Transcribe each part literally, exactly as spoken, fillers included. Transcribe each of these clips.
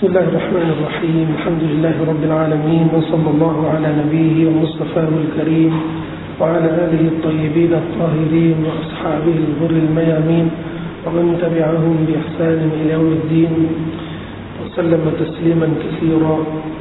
بسم الله الرحمن الرحيم الحمد لله رب العالمين وصلى الله على نبيه ومصطفاه الكريم وعلى آله الطيبين الطاهرين وأصحابه الغر الميامين ومن تبعهم بإحسان إلى يوم الدين وسلم تسليما كثيرا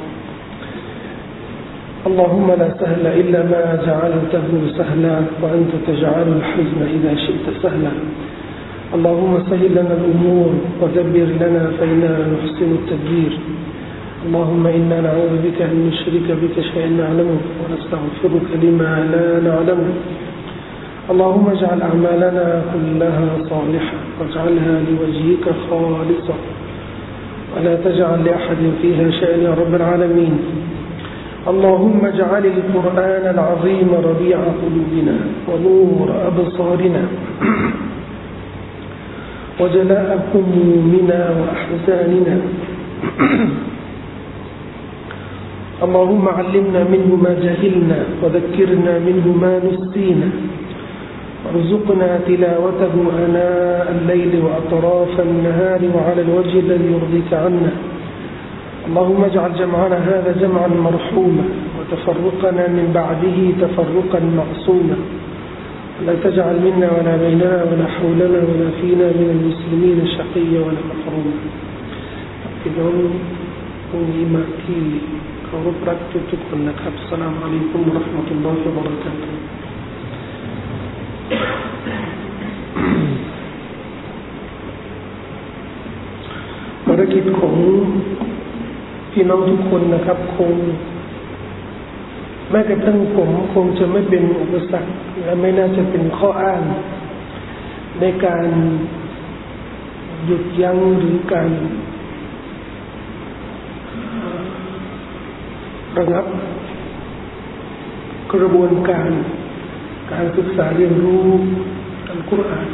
اللهم لا سهل إلا ما جعلته سهلا وأنت تجعل الحزن إذا شئت سهلا اللهم سهل لنا الأمور ودبر لنا فإننا نحسن التدبير اللهم إنا نعوذ بك أن نشرك بك شيئا نعلمه ونستغفرك لما لا نعلمه اللهم اجعل أعمالنا كلها صالحة واجعلها لوجهك خالصة ولا تجعل لأحد فيها شيئا يا رب العالمين اللهم اجعل القرآن العظيم ربيع قلوبنا ونور أبصارنا وجلاء همومنا وأحزاننا اللهم علمنا منه ما جهلنا وذكرنا منه ما نسينا وارزقنا تلاوته آناء الليل وأطراف النهار وعلى الوجه الذي يرضيك عنا اللهم اجعل جمعنا هذا جمعا مرحوما وتفرقنا من بعده تفرقا معصوما لا تجعل منا ولا بيننا ولا حولنا ولا فينا من المسلمين شقيا ولا محروما พี่น้องผู้มีมาที่เคารพรักทุกๆคนนะครับอัสสลามุอะลัยกุมวะเราะห์มะตุลลอฮิวะบะเราะกาตุฮ์ภารกิจของพี่น้องทุกคนนะครับคงแม้กระทั่งผมคงจะไม่เป็นอุปสรรคและไม่น่าจะเป็นข้ออ้างในการหยุดยั้งหรือการระงับกระบวนการการศึกษาเรียนรู้อัลกุรอาน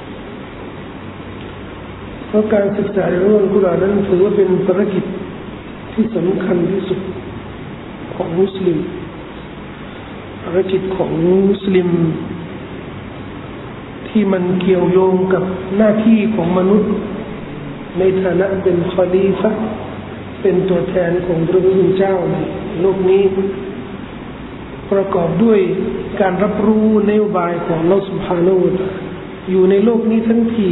เพราะการศึกษาเรียนรู้อัลกุรอานนั้นถือว่าเป็นภารกิจที่สำคัญที่สุดของมุสลิมภารกิจของมุสลิมที่มันเกี่ยวโยงกับหน้าที่ของมนุษย์ในฐานะเป็นคอลีฟะห์เป็นตัวแทนของพระผู้เป็นเจ้าในโลกนี้ประกอบด้วยการรับรู้นโยบายของอัลเลาะห์ซุบฮานะฮูวะตะอาลาอยู่ในโลกนี้ทั้งที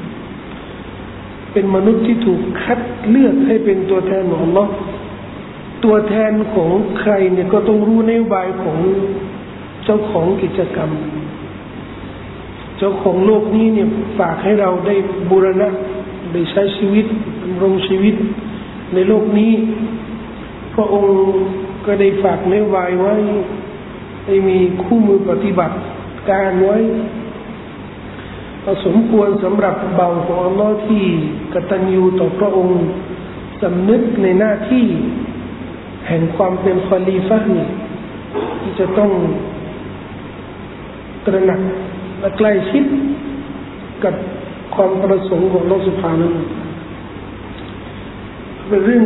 เป็นมนุษย์ที่ถูกคัดเลือกให้เป็นตัวแทนของอัลเลาะห์ตัวแทนของใครเนี่ยก็ต้องรู้นโยบายของเจ้าของกิจกรรมเจ้าของโลกนี้เนี่ยฝากให้เราได้บูรณะได้ใช้ชีวิตดำรงชีวิตในโลกนี้พระองค์ก็ได้ฝากนโยบายไว้ให้มีคู่มือปฏิบัติการไว้สมควรสำหรับเบาของอัลลอฮ์ที่กตัญญูต่อพระองค์สำนึกในหน้าที่แห่งความเป็นคอลีฟะห์นี่ที่จะต้องตระหนักและใกล้ชิดกับความประสงค์ของอัลเลาะห์ซุบฮานะฮูวะตะอาลาเป็นเรื่อง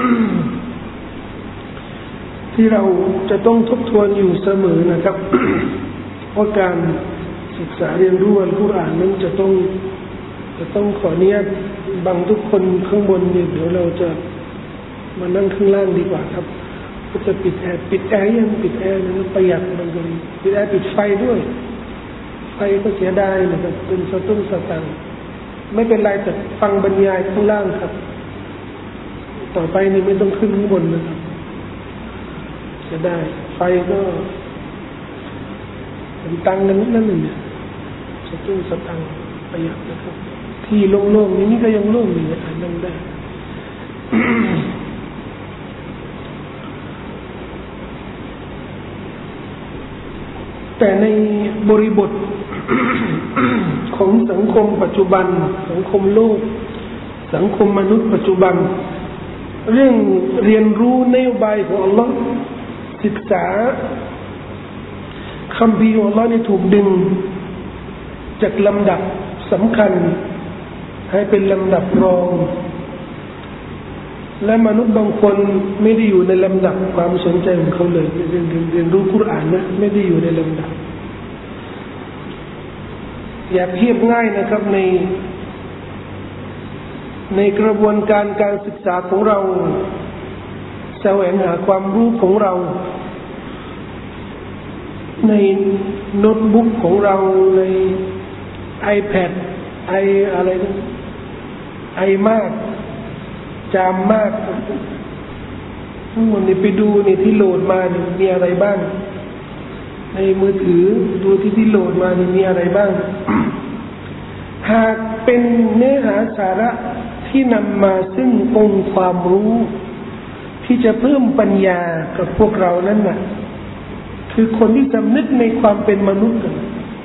ที่เราจะต้องทบทวนอยู่เสมอนะครับว่าการศึกษาเรียนรู้อัลกุรอานนั้นจะต้องจะต้องขออนุญาตบางทุกคนข้างบนเนี่ยเดี๋ยวเราจะมานั่งข้างล่างดีกว่าครับก็จะปิดแอร์ปิดแอร์ยังปิดแอร์นะครับประหยัดบางคนปิดแอร์ปิดไฟด้วยไฟก็เสียดายนะครับเป็นสตุ้งสตังค์ไม่เป็นไรแต่ฟังบรรยายข้างล่างครับต่อไปนี่ไม่ต้องขึ้นข้างบนนะครับเสียดายไฟก็เป็นตังค์กันนิดนั่นเนี่ยสตุ้งสตังค์ประหยัดนะครับที่โล่งๆนี่นี่ก็ยังโล่งอยู่อ่านนั่งได้แต่ในบริบท ของสังคมปัจจุบันสังคมโลกสังคมมนุษย์ปัจจุบันเรื่องเรียนรู้นโยบายของอัลลอฮ์ศึกษาคัมภีร์ของอัลลอฮ์นี่ถูกดึงจากลำดับสำคัญให้เป็นลำดับรองและมนุษย์บางคนไม่ได้อยู่ในลำดับความสนใจของเขาเลยเรียนเรียนรู้กุรอานนะไม่ได้อยู่ในลำดับอยากเทียบง่ายนะครับในในกระบวนการการศึกษาของเราแสวงหาความรู้ของเราในโน้ตบุ๊กของเราใน iPad ไออะไรนะไอมากจามมากทั้งหมดนี่ไปดูนี่ที่โหลดมานี่มีอะไรบ้างในมือถือดูที่ที่โหลดมานี่มีอะไรบ้าง หากเป็นเนื้อหาสาระที่นำมาซึ่งองค์ความรู้ที่จะเพิ่มปัญญากับพวกเรานั้นน่ะคือคนที่สำนึกในความเป็นมนุษย์กัน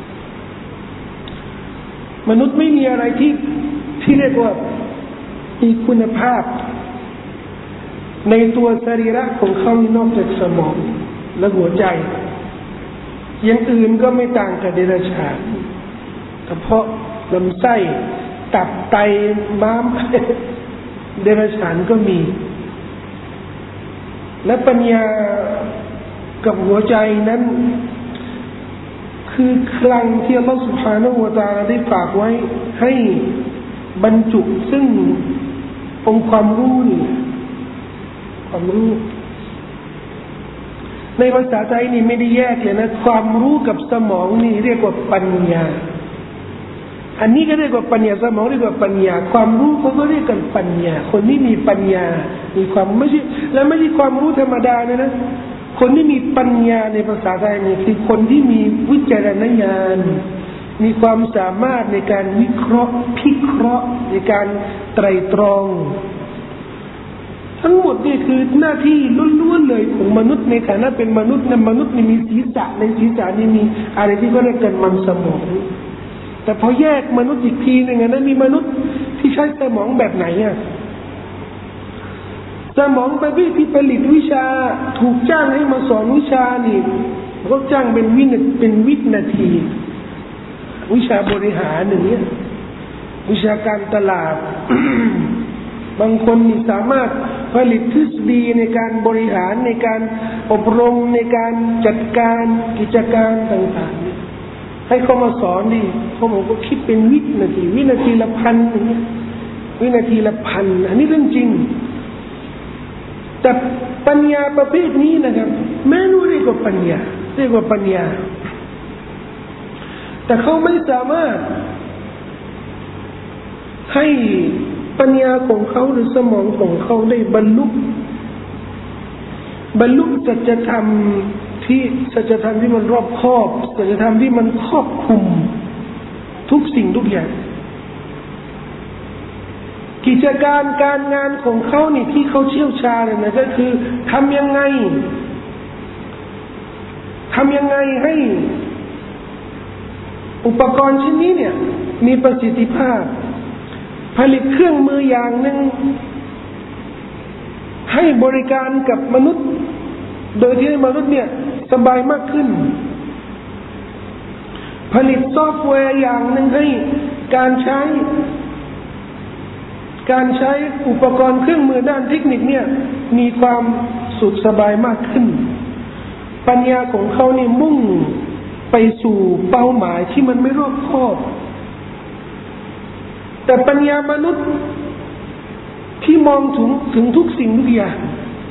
มนุษย์ไม่มีอะไรที่ที่เรียกว่ามีคุณภาพในตัวสรีระของเขานอกจากสมองและหัวใจอย่างอื่นก็ไม่ต่างกับเดรัจฉานกระเพาะลำไส้ตับไตม้ามเดรัจฉานก็มีและปัญญากับหัวใจนั้นคือคลังที่อัลลอฮฺ سبحانه และ تعالى ได้ฝากไว้ให้บรรจุซึ่งองค์ความรู้นี่ความรู้ในภาษาไทยนี่ไม่ได้แยกเลยนะความรู้กับสมองนี่เรียกว่าปัญญาอันนี้ก็เรียกว่าปัญญาสมองเรียกว่าปัญญาความรู้เขาก็เรียกกันปัญญาคนที่มีปัญญามีความไม่ใช่และไม่ใช่ความรู้ธรรมดานะนะคนที่มีปัญญาในภาษาไทยนี่คือคนที่มีวิจารณญาณมีความสามารถในการวิเคราะห์พิเคราะห์ในการไตร่ตรองทั้งหมดนี่คือหน้าที่ล้วนๆเลยของมนุษย์ในฐานะเป็นมนุษย์นะมนุษย์นี่มีศีรษะในศีรษะนี่มีอะไรที่เขาเรียกกันมันสมองแต่พอแยกมนุษย์อีกทีนึงนะมีมนุษย์ที่ใช้สมองแบบไหนอ่ะสมองประเภทที่ผลิตวิชาถูกจ้างให้มาสอนวิชานี่ก็จ้างเป็นวินาเป็นวินาทีวิชาบริหารอย่างเงี้ยวิชาการตลาด บางคนนี่สามารถผลิตทฤษฎีในการบริหารในการอบรมในการจัดการกิจการต่างๆให้เขามาสอนดิเขาบอกว่าคิดเป็นวินาทีวินาทีละพันอย่างเงี้ยวินาทีละพันอันนี้เรื่องจริงแต่ปัญญาประเภทนี้นะครับแม้รู้เรียกว่าปัญญาเรียกว่าปัญญาแต่เขาไม่สามารถให้ปัญญาของเขาหรือสมองของเขาได้บรรลุบรรลุสัจธรรมที่สัจธรรมที่มันรอบคอบสัจธรรมที่มันครอบคลุมทุกสิ่งทุกอย่างกิจการการงานของเขานี่ที่เขาเชี่ยวชาญนะก็คือทำยังไงทำยังไงให้อุปกรณ์ชิ้นนี้เนี่ยมีประสิทธิภาพผลิตเครื่องมืออย่างหนึ่งให้บริการกับมนุษย์โดยที่ให้มนุษย์เนี่ยสบายมากขึ้นผลิตซอฟต์แวร์อย่างหนึ่งให้การใช้การใช้อุปกรณ์เครื่องมือด้านเทคนิคเนี่ยมีความสุขสบายมากขึ้นปัญญาของเขานี่มุ่งไปสู่เป้าหมายที่มันไม่รอบคอบแต่ปัญญามนุษย์ที่มองถึงถึงทุกสิ่งทุกอย่าง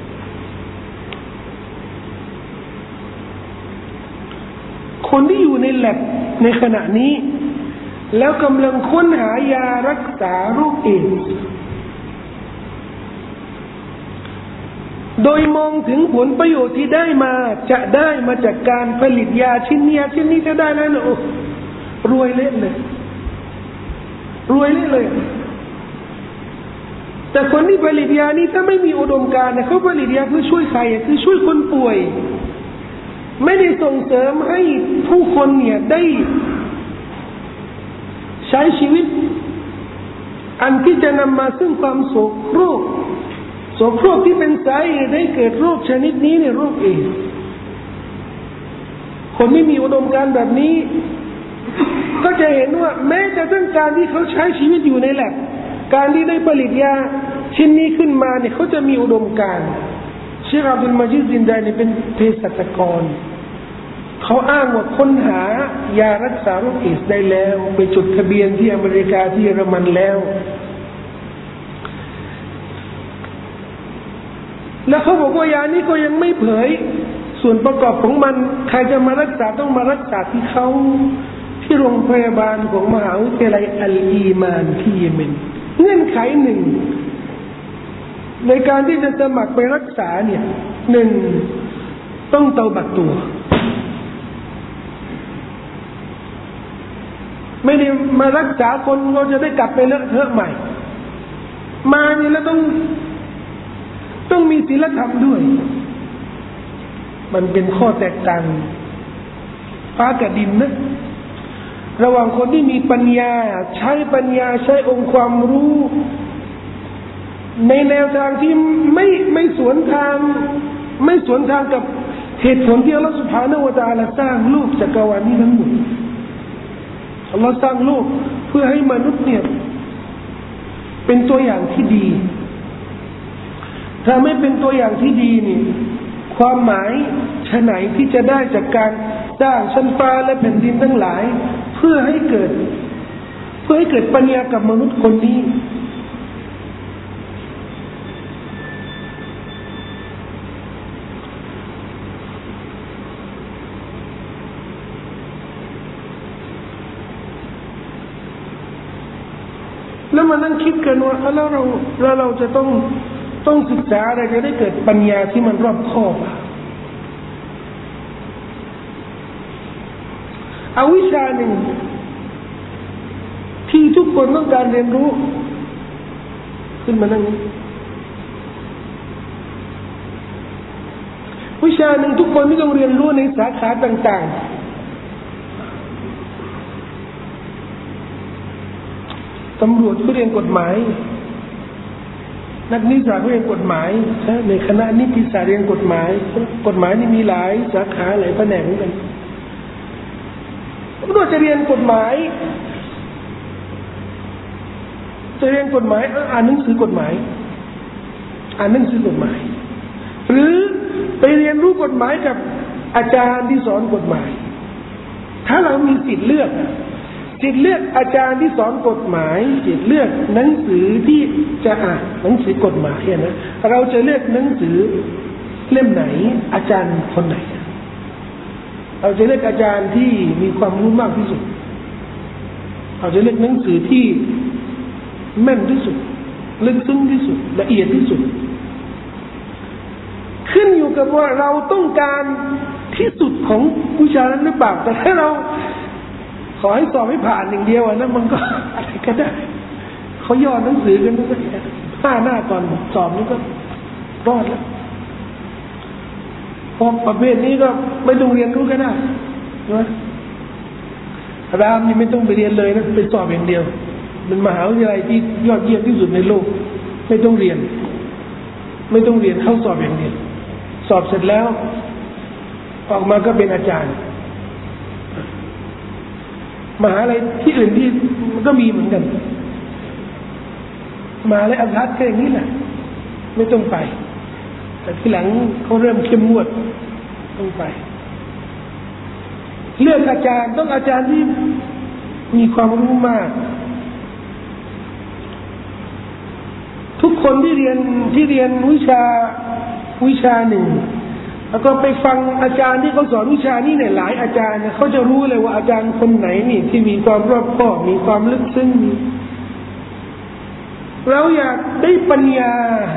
คนที่อยู่ในแลบในขณะนี้แล้วกำลังค้นหายารักษาโรคเอดส์โดยมองถึงผลประโยชน์ที่ได้มาจะได้มาจากการผลิตยาชิ้นนี้ชิ้นนี้จะได้แล้วนะโอ้รวยเละเลยรวยเละเลยแต่คนที่ผลิตยานี้ถ้าไม่มีอุดมการณ์นะเขาผลิตยาเพื่อช่วยใครคือช่วยคนป่วยไม่ได้ส่งเสริมให้ผู้คนเนี่ยได้ใช้ชีวิตอันที่จะนำมาซึ่งความโศกโรคโศกโรคที่เป็นสาเหตุให้เกิดโรคชนิดนี้เนี่ยโรคเอดส์คนที่มีอุดมการณ์แบบนี้ก็จะเห็นว่าแม้กระทั่งการที่เขาใช้ชีวิตอยู่ในแลบการที่ได้ผลิตยาชิ้นนี้ขึ้นมาเนี่ยเขาจะมีอุดมการณ์เชคอับดุลมาจิดซินไดเนี่ยเป็นเภสัชกรเขาอ้างว่าค้นหายารักษาโรคเอดส์ได้แล้วไปจดทะเบียนที่อเมริกาที่เยอรมันแล้วแล้วเขาบอกว่ายานี้ก็ยังไม่เผยส่วนประกอบของมันใครจะมารักษาต้องมารักษาที่เขาที่โรงพยาบาลของมหาวิทยาลัยอัลอีมานที่เยเมนเงื่อนไขหนึ่งในการที่จะสมัครไปรักษาเนี่ยหนึ่งต้องเตาบัตรตัวไม่ได้มารักษาคนเราจะได้กลับไปเลอะเทอะใหม่มานี่แล้วต้องต้องมีศีลธรรมด้วยมันเป็นข้อแตกต่างฟ้ากับดินนะระหว่างคนที่มีปัญญาใช้ปัญญาใช้องค์ความรู้ในแนวทางที่ไม่ไม่สวนทางไม่สวนทางกับเหตุผลที่อัลลอฮฺซุบฮานะฮูวะตะอาลาสร้างโลกจักรวาลนี้ทั้งหมดอัลลอฮฺสร้างโลกเพื่อให้มนุษย์เนี่ยเป็นตัวอย่างที่ดีถ้าไม่เป็นตัวอย่างที่ดีนี่ความหมายชะไหนที่จะได้จากการสร้างชั้นฟ้าและแผ่นดินทั้งหลายเพื่อให้เกิดเพื่อให้เกิดปัญญากับมนุษย์คนนี้แล้วมานั่งคิดกันว่าแล้วเราแล้วเราจะต้องต้องศึกษาอะไรจะได้เกิดปัญญาที่มันรอบคอบเอาวิชาหนึ่งที่ทุกคนต้องการเรียนรู้ขึ้นมานั่งวิชาหนึ่งทุกคนที่ต้องเรียนรู้ในสาขาต่างๆตำรวจเขาเรียนกฎหมายนักนิติศาสตร์เรียนกฎหมายในคณะนิติศาสตร์เรียนกฎหมายกฎหมายนี่มีหลายสาขาหลายแผนกเหมือนกันเราจะเรียนกฎหมายจะเรียนกฎหมายอ่านหนังสือกฎหมายอ่านหนังสือกฎหมายหรือไปเรียนรู้กฎหมายกับอาจารย์ที่สอนกฎหมายถ้าเรามีสิทธิ์เลือกสิทธิ์เลือกอาจารย์ที่สอนกฎหมายสิทธิ์เลือกหนังสือที่จะอ่านหนังสือกฎหมายนะเราจะเลือกหนังสือเล่มไหนอาจารย์คนไหนเราจะเลือกอาจารย์ที่มีความรู้มากที่สุดเราจะเลือกหนังสือที่แม่นที่สุดลึกซึ้งที่สุดละเอียดที่สุดขึ้นอยู่กับว่าเราต้องการที่สุดของวิชานั้นหรือเปล่าแต่ถ้าเราขอให้สอบให้ผ่านอย่างเดียวนะมันก็อะไรก็ได้เขาย่อหนังสือกันทุกอย่างห้าหน้าก่อนสอบนี่ก็รอดแล้วพอประเภทนี้ก็ไม่ต้องเรียนรู้ก็ได้นะรามนี่ไม่ต้องไปเรียนเลยนะไปสอบอย่างเดียวเป็นมหาวิทยาลัยที่ยอดเยี่ยมที่สุดในโลกไม่ต้องเรียนไม่ต้องเรียนเข้าสอบอย่างเดียวสอบเสร็จแล้วออกมาก็เป็นอาจารย์มหาลัยที่อื่นที่มันก็มีเหมือนกันมหาลัยอัซฮัรแค่อย่างนี้แหละไม่ต้องไปแต่ทีหลังเขาเริ่มเข้มงวดต้องไปเลือกอาจารย์ต้องอาจารย์ที่มีความรู้มากทุกคนที่เรียนที่เรียนวิชาวิชาหนึ่งแล้วก็ไปฟังอาจารย์ที่เขาสอนวิชานี้เนี่ยหลายอาจารย์เขาจะรู้เลยว่าอาจารย์คนไหนนี่ที่มีความรอบคอบมีความลึกซึ้งเราอยากได้ปัญญา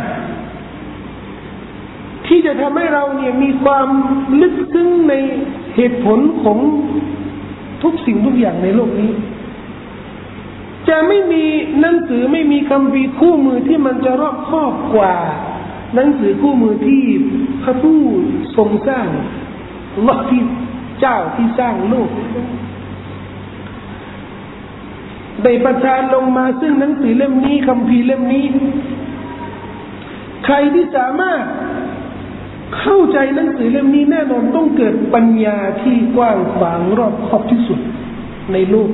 ที่จะทำให้เราเนี่ยมีความลึกซึ้งในเหตุผลของทุกสิ่งทุกอย่างในโลกนี้จะไม่มีหนังสือไม่มีคัมภีร์คู่มือที่มันจะรอบคอบกว่าหนังสือคู่มือที่พระผู้ทรงสร้างอัลเลาะห์ที่เจ้าที่สร้างโลกได้ประทานลงมาซึ่งหนังสือเล่มนี้คัมภีร์เล่มนี้ใครที่สามารถเข้าใจหนังสือเล่มนี้แน่นอนต้องเกิดปัญญาที่กว้างขวางรอบคอบที่สุดในโลก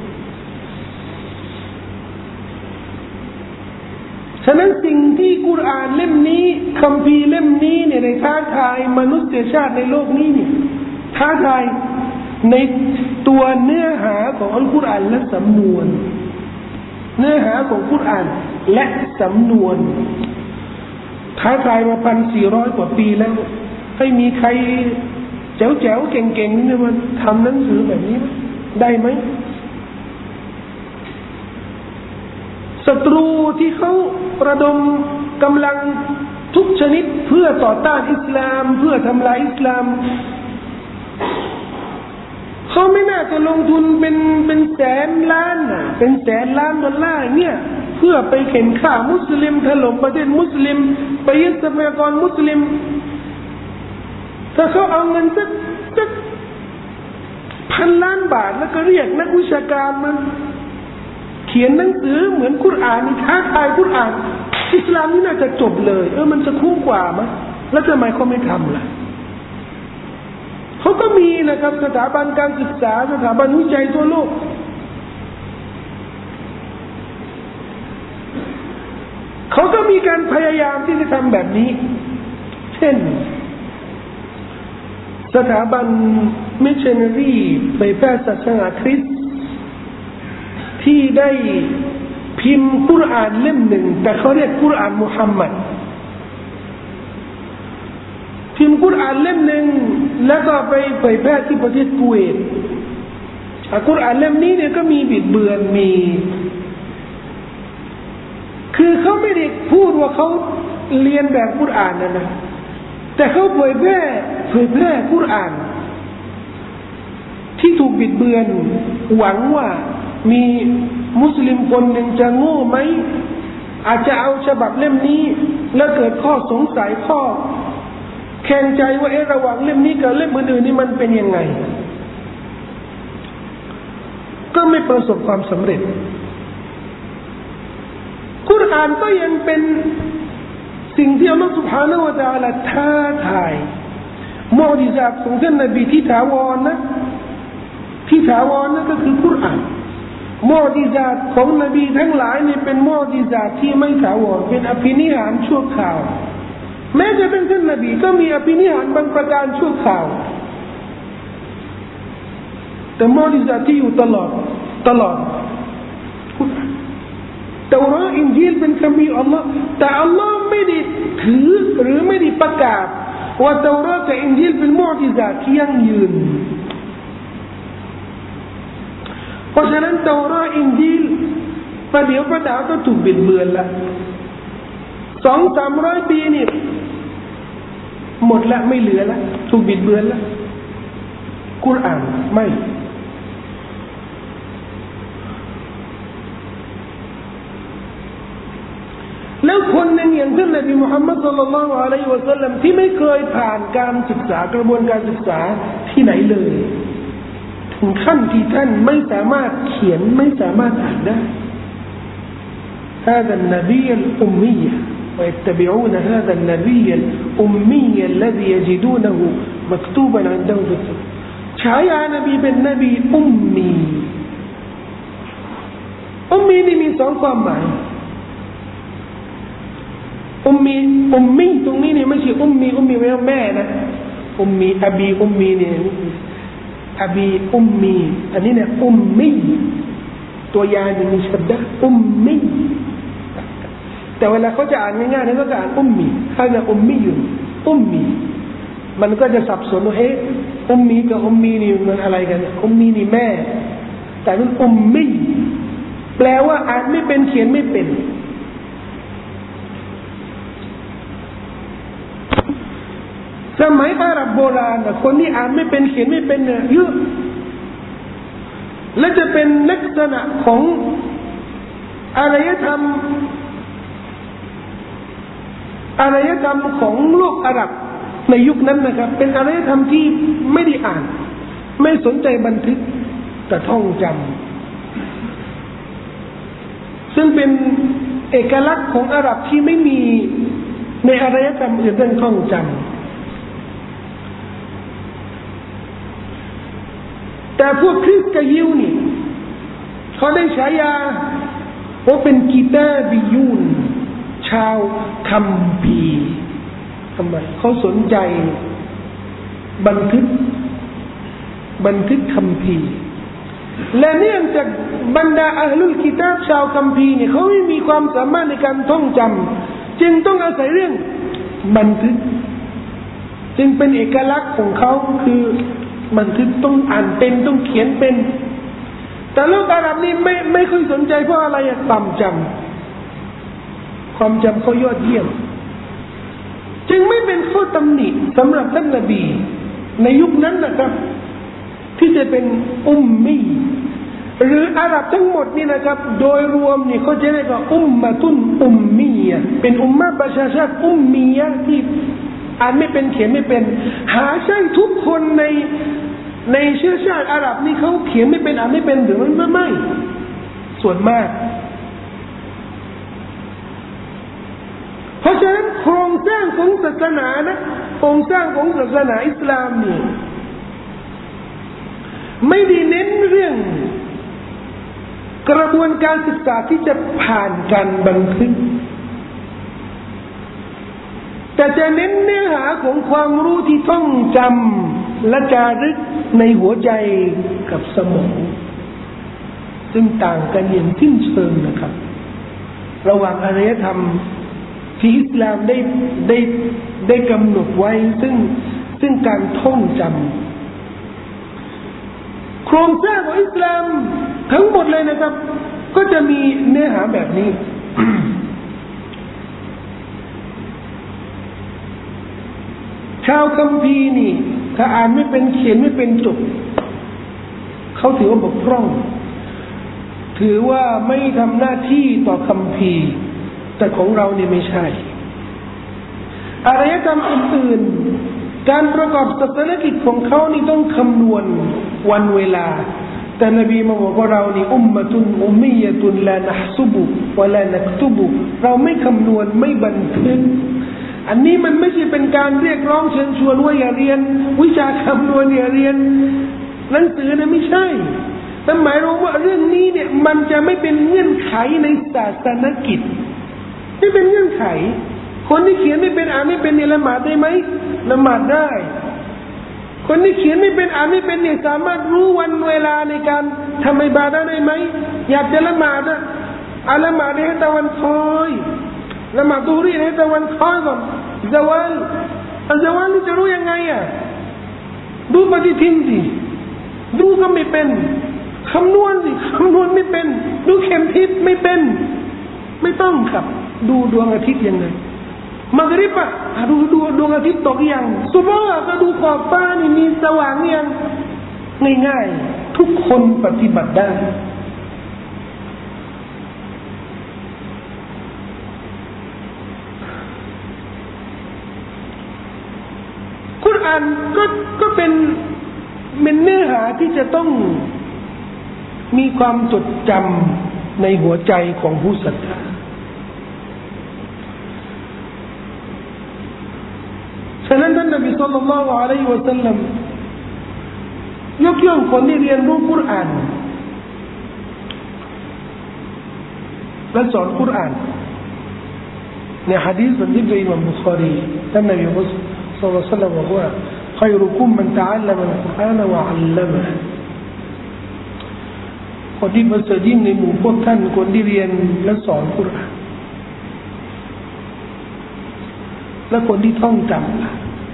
ฉะนั้นสิ่งที่กุรอานเล่มนี้คัมภีร์เล่มนี้เนี่ยในท้าทายมนุษยชาติในโลกนี้เนี่ยท้าทายในตัวเนื้อหาของอัลกุรอานและสำนวนเนื้อหาของกุรอานและสำนวนท้าทายมาพันสี่ร้อยกว่าปีแล้วให้มีใครแจ๋วๆเก่งๆนี่มันทำหนังสือแบบนี้ได้ไหมศัตรูที่เขาระดมกำลังทุกชนิดเพื่อต่อต้านอิสลามเพื่อทำลายอิสลามเขาไม่น่าจะลงทุนเป็นเป็นแสนล้านน่ะเป็นแสนล้านดอลลาร์เนี่ยเพื่อไปเข็นฆ่ามุสลิมถล่มประเทศมุสลิมไปยึดทรัพยากรมุสลิมถ้าเขาเอาเงินสักสักพันล้านบาทแล้วก็เรียกนักวิชาการมาเขียนหนังสือเหมือนกุรอานนี่ท้าทายกุรอานอิสลามนี่น่าจะจบเลยเออมันจะคุ้มกว่ามั้ยแล้วทำไมเขาไม่ทำล่ะเขาก็มีนะครับสถาบันการศึกษาสถาบันวิจัยทั่วโลกเขาก็มีการพยายามที่จะทำแบบนี้เช่นสถาบันมิชชันนารีเผยแพร่ศาสนาคริสต์ที่ได้พิมพ์กุรอานเล่มหนึ่งแต่เขาเรียกกุรอานมุฮัมมัดพิมพ์กุรอานเล่มหนึ่งแล้วก็ไปเผยแพร่ที่ประเทศกุเวตกุรอานเล่มนี้เนี่ยก็มีบิดเบือนมีคือเขาไม่ได้พูดว่าเขาเรียนแบบกุรอานนะนะแต่เขาเผยแพร่เผยแพร่กุรอานที่ถูกบิดเบือนหวังว่ามีมุสลิมคนหนึ่งจะโง่ไหมอาจจะเอาฉบับเล่มนี้แล้วเกิดข้อสงสัยข้อแข่งใจว่าเอ๊ะระหว่างเล่มนี้กับเล่มอื่นๆนี่มันเป็นยังไงก็ไม่ประสบความสำเร็จกุรอานก็ยังเป็นสิ่งที่อัลลอฮฺ سبحانه และ تعالى ท้าทายมุอ์ญิซาตของท่านนบีที่ถาวรนะที่ถาวรนั่นก็คือกุรอานมุอ์ญิซาตของนบีทั้งหลายนี่เป็นมุอ์ญิซาตที่ไม่ถาวรเป็นอภินิหารชั่วคราวแม้จะเป็นท่านนบีก็มีอภินิหารบางประการชั่วคราวแต่มุอ์ญิซาตที่อยู่ตลอดตลอดเตาราอินจีลเป็นคัมภีร์อัลลอฮ์แต่อัลลอฮ์ไม่ได้ถือหรือไม่ได้ประกาศว่าเตารากับอินจีลเป็นมุอ์ญิซาตที่ยั่งยืนเพราะฉะนั้นเตาราอินจีลประเดี๋ยวประดาวก็ถูกบิดเบือนละสองสามร้อยปีนี่หมดละไม่เหลือละถูกบิดเบือนละกุรอานไม่แล้วคนหนึ่งอย่างท่านนบีมุฮัมมัดศ็อลลัลลอฮุอะลัยฮิวะซัลลัมที่ไม่เคยผ่านการศึกษากระบวนการศึกษาที่ไหนเลยถึงขั้นที่ท่านไม่สามารถเขียนไม่สามารถอ่านได้ هذا النبي الأمي ويتبعون هذا النبي الأمي الذي يجدونه مكتوبا عندهم في الكتب ฉายานบีเป็นนบีอุมมีอุมมีนี่มีสองความหมายอุมมีอุมมีตรงนี้เนี่ยไม่ใช่อุมมีอุมมีไม่ใช่แม่นะอุมมีอบีอุมมีเนี่ยอบีอุมมีอันนี้เนี่ยอุมมีตัวยาเนี่ยมีชัดดะอุมมีแต่เวลาเขาจะอ่านง่ายๆเขาจะอ่านอุมมีถ้าเนี่ยอุมมีอยู่อุมมีมันก็จะสับสนว่าเอ๊ะอุมมีกับอุมมีนี่มันอะไรกันอุมมีนี่แม่แต่นั่นอุมมีแปลว่าอ่านไม่เป็นเขียนไม่เป็นสมัยอาหรับโบราณคนที่อ่านไม่เป็นเขียนไม่เป็นเนี่ยเยอะและจะเป็นลักษณะของอารยธรรมอารยธรรมของโลกอาหรับในยุคนั้นนะครับเป็นอารยธรรมที่ไม่ได้อ่านไม่สนใจบันทึกแต่ท่องจำซึ่งเป็นเอกลักษณ์ของอาหรับที่ไม่มีในอารยธรรมอื่นเรื่องท่องจำแต่พวกคริสต์กับยิวนี่เขาได้ฉายาว่าเป็นกีตาบิยูนชาวคัมภีร์ทำไมเขาสนใจบันทึกบันทึกคัมภีร์และเนื่องจากบรรดาอัลลุลกิตาบชาวคัมภีร์เนี่ยเขาไม่มีความสามารถในการท่องจำจึงต้องอาศัยเรื่องบันทึกจึงเป็นเอกลักษณ์ของเขาคือบันทึกต้องอ่านเป็นต้องเขียนเป็นแต่โลกอาหรับนี่ไม่ไม่ค่อยสนใจเพราะอะไรอะความจำความจำเขายอดเยี่ยมจึงไม่เป็นข้อตำหนิสำหรับท่านนบีในยุคนั้นนะครับที่จะเป็นอุมมีหรืออาหรับทั้งหมดนี่นะครับโดยรวมนี่เขาจะเรียกว่าอุมมะตุนอุมมียะเป็นอุมมะประชาชาติอุมมียะที่อ่านไม่เป็นเขียนไม่เป็นหาใช่ทุกคนในในเชื้อชาติอาหรับนี่เขาเขียนไม่เป็นอ่านไม่เป็นหรือไม่ไม่ส่วนมากเพราะฉะนั้นโครงสร้างของศาสนานะโครงสร้างของศาสนาอิสลามนี่ไม่ได้เน้นเรื่องกระบวนการศึกษาที่จะผ่านการบันทึกแต่จะเน้นเนื้อหาของความรู้ที่ท่องจำและจารึกในหัวใจกับสมองซึ่งต่างกันอย่างสิ้นเชิงนะครับระหว่างอารยธรรมที่อิสลามได้ได้ได้กำหนดไว้ซึ่งซึ่งการท่องจำโครงสร้างของอิสลามทั้งหมดเลยนะครับก็จะมีเนื้อหาแบบนี้ ชาวคัมภีร์นี่ถ้าอ่านไม่เป็นเขียนไม่เป็นจบเขาถือว่าบกพร่องถือว่าไม่ทำหน้าที่ต่อคัมภีร์แต่ของเรานี่ไม่ใช่อารยธรรมอื่นๆการประกอบศาสนกิจของเขานี่ต้องคำนวณวันเวลาแต่นบีมาบอกว่าเรานี่อุมมะตุนอุมมียะตุนลานะห์ซุบุวะลานักตุบุเราไม่คำนวณไม่บันทึกอันนี้มันไม่ใช่เป็นการเรียกร้องเชิญชวนว่าอย่าเรียนวิชาคำนวณอย่าเรียนหนังสือนะไม่ใช่แต่หมายรู้ว่าเรื่องนี้เนี่ยมันจะไม่เป็นเงื่อนไขในศาสนกิจไม่เป็นเงื่อนไขคนที่เขียนไม่เป็นอ่านไม่เป็นเนี่ยละหมาดได้ไหมละหมาดได้คนที่เขียนไม่เป็นอ่านไม่เป็นเนี่ยสามารถรู้วันเวลาในการทำอิบาดะห์ได้ไหมอยากจะละหมาดนะอ่านละหมาดให้ตะวันคอยละหมาดดูรีให้ตะวันคอยก่อนซะวาลอันซะวาลนี่จะรู้ยังไงอ่ะดูปฏิทินสิดูก็ไม่เป็นคำนวณสิคำนวณไม่เป็นดูเข็มทิศไม่เป็นไม่ต้องครับดูดวงอาทิตย์ยังไงมักริบอ่ะดูดูดวงอาทิตย์ตกยังซุบฮ์ก็ดูขอบฟ้านี่มีสว่างยังง่ายๆทุกคนปฏิบัติได้กุรอานก็ก็เป็นเป็นเนื้อหาที่จะต้องมีความจดจำในหัวใจของผู้ศรัทธาฉะนั้นท่านนบีศ็อลลัลลอฮุอะลัยฮิวะซัลลัมยกย่องคนที่เรียนรู้กุรอานและสอนกุรอานในหะดีษบันทึกโดยอิหม่ามบุคอรีท่านนบีศ็อลลัลลอฮุอะลัยฮิวะซัลลัมบอกว่าخيركم من تعلم القرآن وعلمه คนที่ประเสริฐยิ่งในหมู่พวกท่านคนที่เรียนและสอนกุรอานและคนที่ท่องจำล่ะ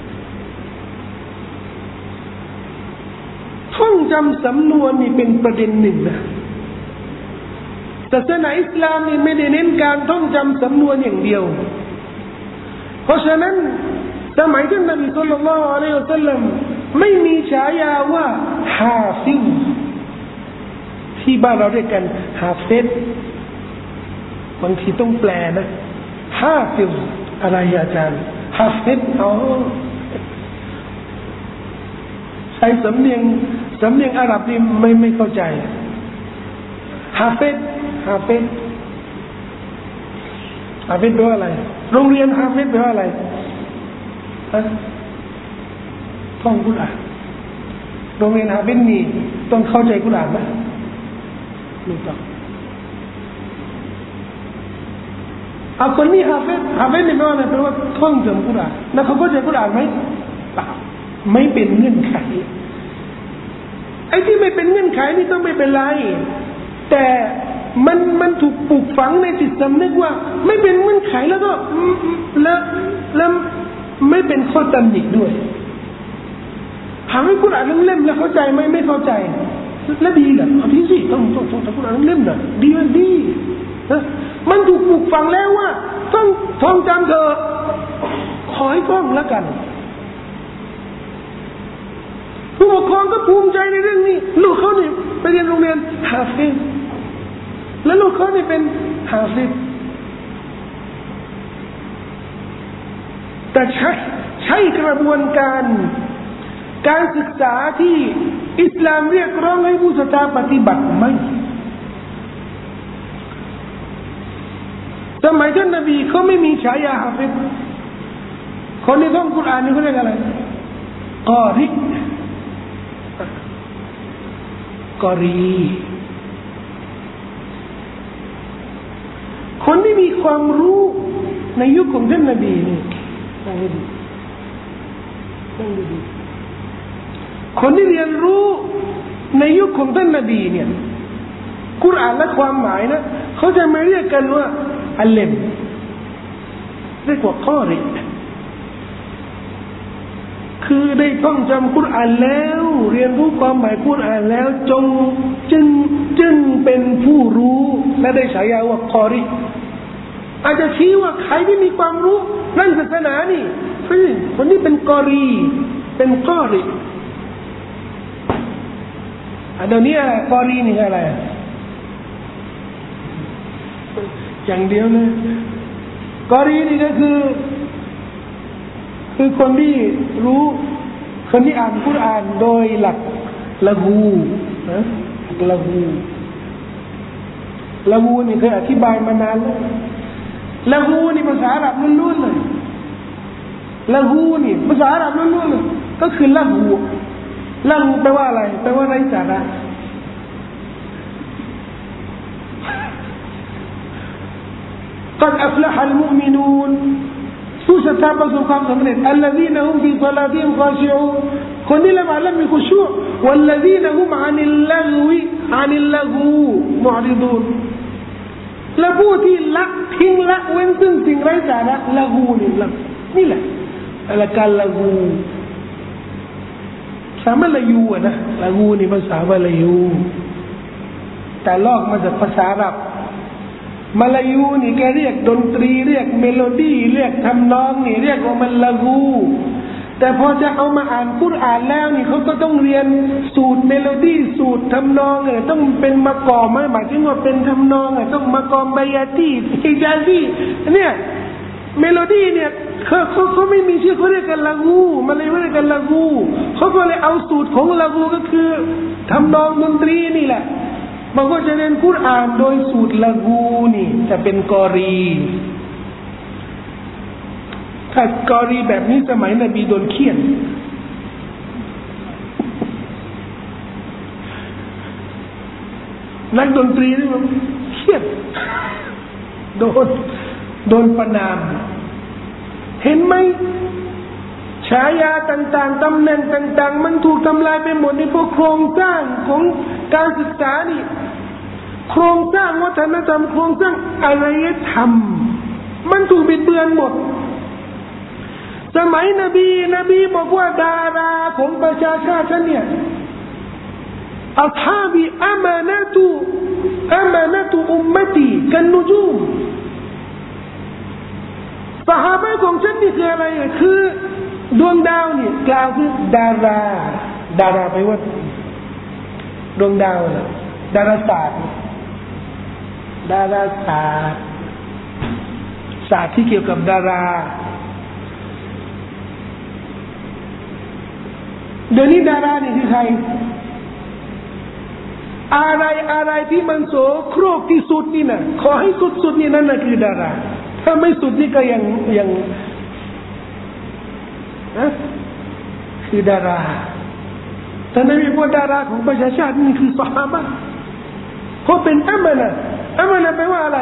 ท่องจำสำนวนนี่เป็นประเด็นหนึ่งนะศาสนาอิสลามนี่ไม่ได้เน้นการท่องจำสำนวนอย่างเดียวเพราะฉะนั้นสมัยท่านนบีศ็อลลัลลอฮุอะลัยฮิวะซัลลัมไม่มีฉายาว่าฮาฟิซที่บ้านเราเรียกกันฮาฟิซบางทีต้องแปลนะฮาฟิซอะไรอาจารย์ฮาฟิซอ๋อใช้สำเนียงสำเนียงอาหรับนี่ไม่ไม่เข้าใจฮาฟิซฮาฟิซฮาฟิซแปลว่าอะไรโรงเรียนฮาฟิซแปลว่าอะไรท่องกุรอานโรงเรียนฮาฟิซนี่ต้องเข้าใจกุรอานไหมไม่ต้องเอาคนนี้ฮาฟิซฮาฟิซนี่แปลว่าอะไรแปลว่าท่องจำกุรอานแล้วเขาเข้าใจกุรอานไหมเปล่าไม่เป็นเงื่อนไขไอ้ที่ไม่เป็นเงื่อนไขนี่ต้องไม่เป็นไรแต่มันมันถูกปลูกฝังในจิตสำนึกว่าไม่เป็นเงื่อนไขแล้วก็แล้วแล้วไม่เป็นข้อตำหนิด้วยถามให้กุรอานเล่มๆแล้วเข้าใจไหมไม่เข้าใจแล้วดีเหรอเอาดีสิต้องต้องต้องกุรอานเล่มๆน่ะดีมันดีนะมันถูกปลูกฝังแล้วว่าต้องท่องจำเถอะขอให้ท่องแล้วกันผู้ปกครองก็ภูมิใจในเรื่องนี้ลูกเขาเนี่ยไปเรียนโรงเรียนฮาฟิซแล้วลูกเขาเนี่ยเป็นฮาฟิซแต่ใช้ใช้กระบวนการการศึกษาที่อิสลามเรียกร้องให้ผู้ศรัทธาปฏิบัติไหมสมัยท่านนบีเขาไม่มีฉายาฮาฟิซคนที่ท่องกุรอานนี่เขาเรียกอะไรกอริกอรีคนที่มีความรู้ในยุคของท่านนบีนี่ฟังให้ดีฟังให้ดีคนที่เรียนรู้ในยุคของท่านนบีเนี่ยกุรอานและความหมายนะเขาจะไม่เรียกกันว่าอัลเลมเรียกว่ากอริคือได้ท่องจำกุรอานแล้วเรียนรู้ความหมายกุรอานแล้วจงจึงจึงเป็นผู้รู้และได้ฉายาว่ากอริอาจจะชี้ว่าใครที่มีความรู้นั่นศาสนานี่คนนี้เป็นกอรีเป็นกอริอันเดี๋ยวนี้อะไรกอรีนี่อะไรอย่างเดียวเลยกอรีนี่ก็คือคือคนที่รู้คนที่อ่านกุรอานโดยหลักละหูนะละหูละหูนี่เคยอธิบายมานานแล้วละหูนี่ภาษาอาหรับล้วนๆเลยละหูนี่ภาษาอาหรับล้วนๆเลยก็คือละหูละหูแปลว่าอะไรแปลว่าไร้สาระقد أفلح المؤمنون ผู้ศรัทธาประสบความสำเร็จ الذين هم في صلاتهم خاشعون คนที่ละหมาดแล้วมีขุชูอ์ والذين هم عن اللغو عن اللغو معرضون และผู้ที่ละทิ้งละเว้นซึ่งสิ่งไร้สาระละกูนี่ละนี่แหละอะไรการละกูสามารถละยูอ่ะนะละกูนี่ภาษามาลายูแต่ลอกมาจากภาษาอาหรับมาลายูนี่แกเรียกดนตรีเรียกเมโลดี้เรียกทำนองนี่เรียกว่ามันละกูแต่พอจะเอามาอ่านกุรอานแล้วนี่เขาก็ต้องเรียนสูตรเมโลดี้สูตรทำนองเนี่ยต้องเป็นมากอมหมายถึงว่าเป็นทำนองอ่ะต้องมากอมไบยาตีฮิจาซีเนี่ยเมโลดี้เนี่ยเขาเขาเขาไม่มีชื่อเขาเรียกกันละกูมาเลยเรียกกันละกูเขาก็เลยเอาสูตรของละกูก็คือทำนองดนตรีนี่แหละมันก็จะเรียนกุรอานโดยสูตรละกูนี่จะเป็นกอรีถ้ากอรีแบบนี้สมัยนบีโดนเคี่ยนนักดนตรีนี่มันเคี่ยนโดนโดนประนามเห็นไหมฉายาต่างๆตำแหน่งต่างๆมันถูกทำลายไปหมดในพวกโครงสร้างของการศึกษานี่โครงสร้างวัฒนธรรมโครงสร้างอารยธรรมมันถูกบิดเบือนหมดสมัยนบีนบีบอกว่าดาราของประชาชาติเนี่ยอัศฮาบีอามานะตุอามานะตุอุมมะตีกันนุจูมซอฮาบะห์ของฉันนี่คืออะไรคือดวงดาวนี่กล่าวคือดาราดาราแปลว่าดวงดาวนะดาราศาสตร์ดาราศาสตร์ศาสตร์ที่เกี่ยวกับดาราเดี๋ยวนี้ดารานี่คือใครอะไรอะไรที่มันโสโครกที่สุดนี่นะขอให้สุดสุดนี่นั่นน่ะคือดาราถ้าไม่สุดนี่ก็ยังยังนะคือดาราแต่ไม่มีพวกดาราของประชาชาตินี่คือซอฮาบะห์เพราะเป็นอามานะห์อามานะห์แปลว่าอะไร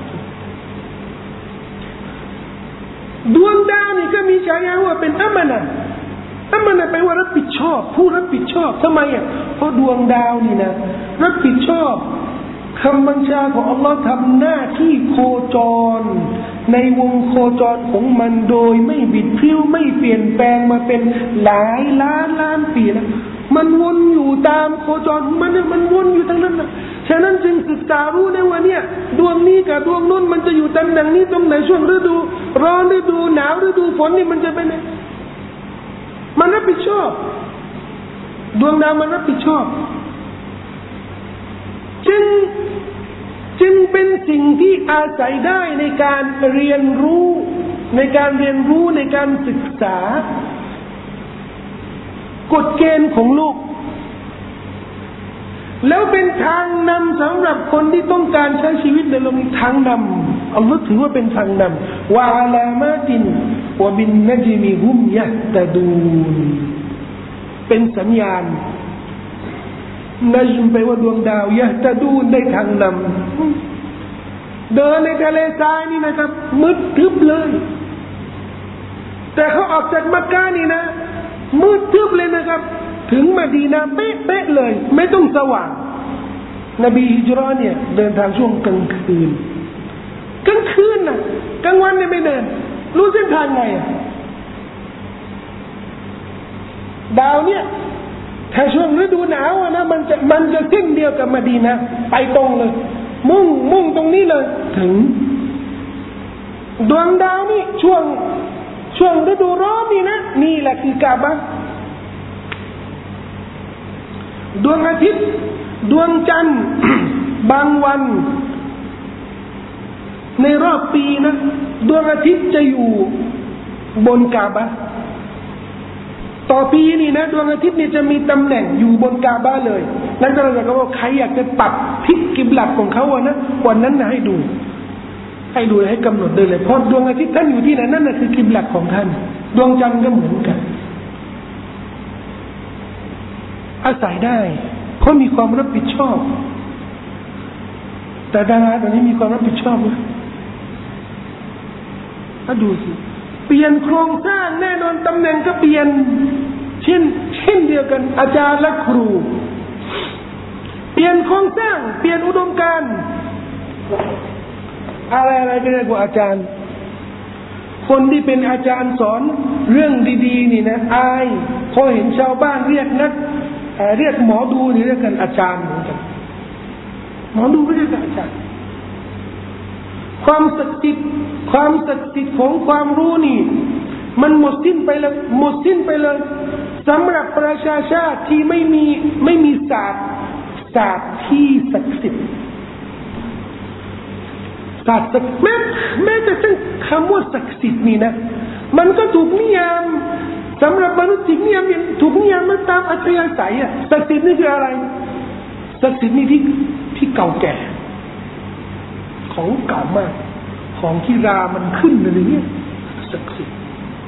ดวงดาวนี่ก็มีฉายาว่าเป็นอามานะห์อามานะห์แปลว่ารับผิดชอบผู้รับผิดชอบทำไมอ่ะเพราะดวงดาวนี่นะรับผิดชอบคำบัญชาของอัลลอฮ์ทำหน้าที่โคจรในวงโคจรของมันโดยไม่บิดพริ้วไม่เปลี่ยนแปลงมาเป็นหลายล้านล้านปีแล้วมันวนอยู่ตามโคจรมันมันวนอยู่ทั้งนั้นนะฉะนั้นจึงศึกษารู้ได้ว่าเนี่ยดวงนี้กับดวงนู้นมันจะอยู่ตำแหน่งนี้ตรงไหนช่วงฤดูร้อนฤดูหนาวฤดูฝนนี่มันจะเป็นไงมันรับผิดชอบดวงดาวมันรับผิดชอบจึงจึงเป็นสิ่งที่อาศัยได้ในการเรียนรู้ในการเรียนรู้ในการศึกษากฎเกณฑ์ของโลกแล้วเป็นทางนำสำหรับคนที่ต้องการใช้ชีวิตในโลกนี้ทางนำอัลลอฮ์ถือว่าเป็นทางนำวะอะลามาตินวะบินนัจมิฮุมยะตะดูนเป็นสัญญาณนัจมไปว่าดวงดาวยะตะดูนได้ทางนำเดินในทะเลทรายนี่นะครับมืดทึบเลยแต่เขาออกจากมักกะนี่นะมืดทึบเลยนะครับถึงมะดีนะห์เป๊ะๆเลยไม่ต้องสว่างนบีฮิจเราะห์เนี่ยเดินทางช่วงกลางคืนกลางคืนน่ะกลางวันเนี่ยไม่เดินรู้เส้นทางไงอ่ะดาวเนี่ยถ้าช่วงฤดูหนาวนะมันจะมันจะเส้นเดียวกับมะดีนะห์ไปตรงเลยมุ่งมุ่งตรงนี้เลยถึงดวงดาวนี่ช่วงช่วงฤดูร้อนนี่นะนี่แหละคือกาบะห์ดวงอาทิตย์ดวงจันทร์ บางวันในรอบปีนะดวงอาทิตย์จะอยู่บนกาบะห์ต่อปีนี่นะดวงอาทิตย์นี่จะมีตำแหน่งอยู่บนกาบะห์เลยนั่นก็หมายความว่าใครอยากจะปรับพลิกกิบลัตของเขาอะนะวันนั้นนะให้ดูให้ดูให้กำหนดเลยเลยเพราะดวงอาทิตย์ท่านอยู่ที่ไหนนั่นน่ะคือกิบลัตของท่านดวงจันทร์ก็เหมือนกันอาศัยได้เพราะมีความรับผิดชอบแต่ดาราตอนนี้มีความรับผิดชอบไหมถ้าดูสิเปลี่ยนโครงสร้างแน่นอนตำแหน่งก็เปลี่ยนเช่นเช่นเดียวกันอาจารย์และครูเปลี่ยนโครงสร้างเปลี่ยนอุดมการณ์อะไรอะไรก็เรียกว่าอาจารย์คนที่เป็นอาจารย์สอนเรื่องดีๆนี่นะอายพอเห็นชาวบ้านเรียกนักเรียกหมอดูนี่เรียกกันอาจารย์เหมือนกันหมอดูไม่เรียกกันอาจารย์ความศักดิ์สิทธิ์ความศักดิ์สิทธิ์ของความรู้นี่มันหมดสิ้นไปแล้วหมดสิ้นไปเลยสำหรับประชาชาติที่ไม่มีไม่มีศาสตร์ศาสตร์ที่ศักดิ์สิทธิ์ศาสตร์แม้แม้แต่ทั้งคำว่าศักดิ์สิทธิ์นี่นะมันก็ถูกนิยามสำหรับมนุษย์ถูกนิยามถูกนิยามมาตามอัธยาศัยอ่ะศักดิ์สิทธิ์นี่คืออะไรศักดิ์สิทธิ์นี่ที่ที่เก่าแก่ของเก่ามากของที่รามันขึ้นอะไรเงี้ยศักดิ์สิทธิ์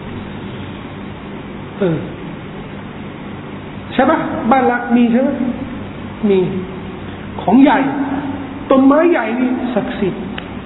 เออใช่ปะบ้านหลักมีใช่ไหมมีของใหญ่ต้นไม้ใหญ่นี่ศักดิ์สิทธิ์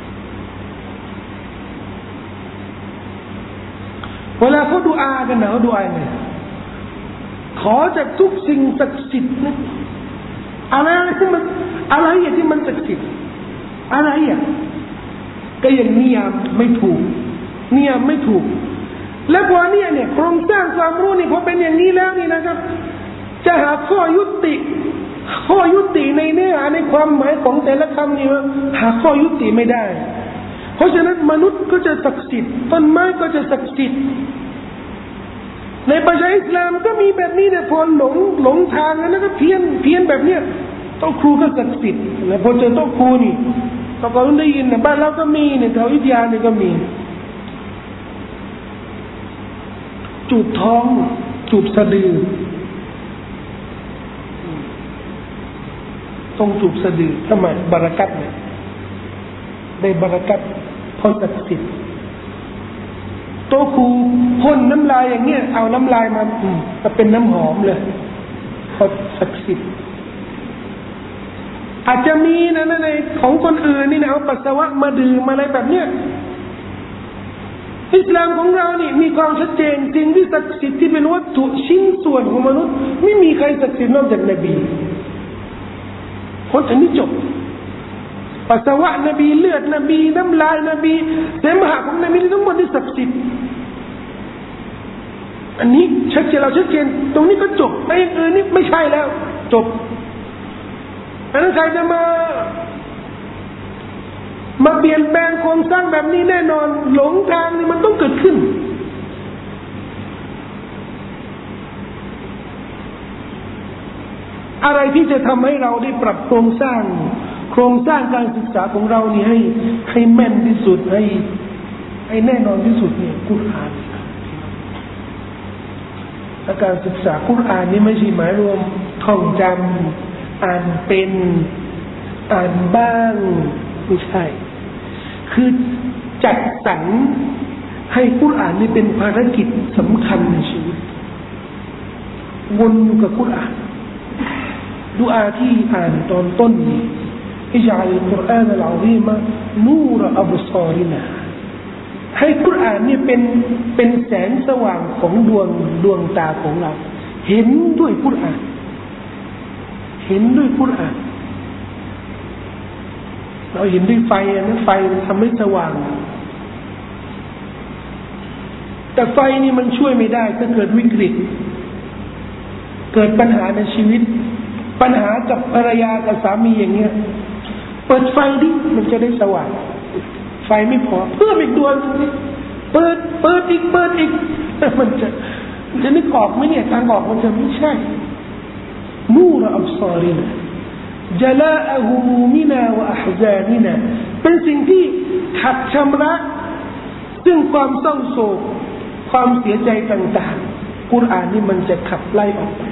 เวลาเขาดูอากันนะเขาดูอาไงขอจากทุกสิ่งศักดิ์สิทธิ์นะอะไรที่มันอะไรอย่างที่มันศักดิ์สิทธิ์อะไรอ่ะก็ยังนิยามไม่ถูกนิยามไม่ถูกแล้วพอเนี่ยเนี่ยโครงสร้างความรู้นี่พอเป็นอย่างนี้แล้วนี่นะครับจะหาข้อยุติข้อยุติในเนื้อหาในความหมายของแต่ละคำนี่หาข้อยุติไม่ได้เพราะฉะนั้นมนุษย์ก็จะศักดิ์สิทธิ์ต้นไม้ก็จะศักดิ์สิทธิ์ในประชาอิสลามก็มีแบบนี้เนี่ยพอหลงหลงทางแล้วก็เพี้ยนเพี้ยนแบบเนี้ยโต๊ะครูก็ศักดิ์สิทธิ์แล้วพอเจอโต๊ะครูนี่ตะกอนได้ยินนะบ้านเราก็มีเนี่ยแถวอิทยาเนี่ยก็มีจูบท้องจูบสะดือต้องจูบสะดือทำไมบารักัตเนี่ยได้บารักัตเพราะศักดิ์สิทธิ์โต๊ะครูพ่นน้ำลายอย่างเงี้ยเอาน้ำลายมาจะเป็นน้ำหอมเลยเพราะศักดิ์สิทธิ์อาจจะมีนะในของคนอื่นนี่นะเอาปัสสาวะมาดื่มอะไรแบบเนี้ยอิสลามของเรานี่มีความชัดเจนสิ่งที่ศักดิ์สิทธิ์ที่เป็นวัตถุชิ้นส่วนของมนุษย์ไม่มีใครศักดิ์สิทธิ์นอกจากนบีคนอันนี้จบไปปัสสาวะนบีเลือดนบีน้ำลายนบีเสมหะของนบีทั้งหมดที่ศักดิ์สิทธิ์อันนี้ชัดเจนเราชัดเจนตรงนี้ก็จบไอ้อย่างอื่นนี่ไม่ใช่แล้วจบอันนั้นใครจะมามาเปลี่ยนแปลงโครงสร้างแบบนี้แน่นอนหลงทางนี่มันต้องเกิดขึ้นอะไรที่จะทำให้เราได้ปรับโครงสร้างโครงสร้างการศึกษาของเรานี่ให้ให้แม่นที่สุดให้ให้แน่นอนที่สุดเนี่ยกุรอานและการศึกษากุรอานนี่ไม่ใช่หมายรวมท่องจำอ่านเป็นอ่านบ้างไม่ใช่คือจัดสรรให้กุรอานนี่เป็นภารกิจสำคัญในชีวิตวนอยู่กับกุรอานดุอาที่อ่านตอนต้นนี้อิจอัลกุรอานอัลอะซีมะนูรอับศารินาให้กุรอานนี่เป็นเป็นแสงสว่างของดวงดวงตาของเราเห็นด้วยกุรอานเห็นด้วยกุรอานเราเห็นด้วยไฟนะไฟมันทำให้สว่างแต่ไฟนี่มันช่วยไม่ได้ถ้าเกิดวิกฤตเกิดปัญหาในชีวิตปัญหากับภรรยากับสามีอย่างเงี้ยเปิดไฟดิมันจะได้สว่างไฟไม่พอเพิ่มอีกดวงนึงดิเปิดเปิดอีกเปิดอีกมันจะจะนึกออกไหมเนี่ยทางออกมันจะไม่ใช่นูรอับศารินาจลาอะฮูมินาวะอะห์ซานินาเป็นสิ่งที่ขัดชำระซึ่งความเศร้าโศกความเสียใจต่างๆกุรอานนี่มันจะขับไล่ออกไป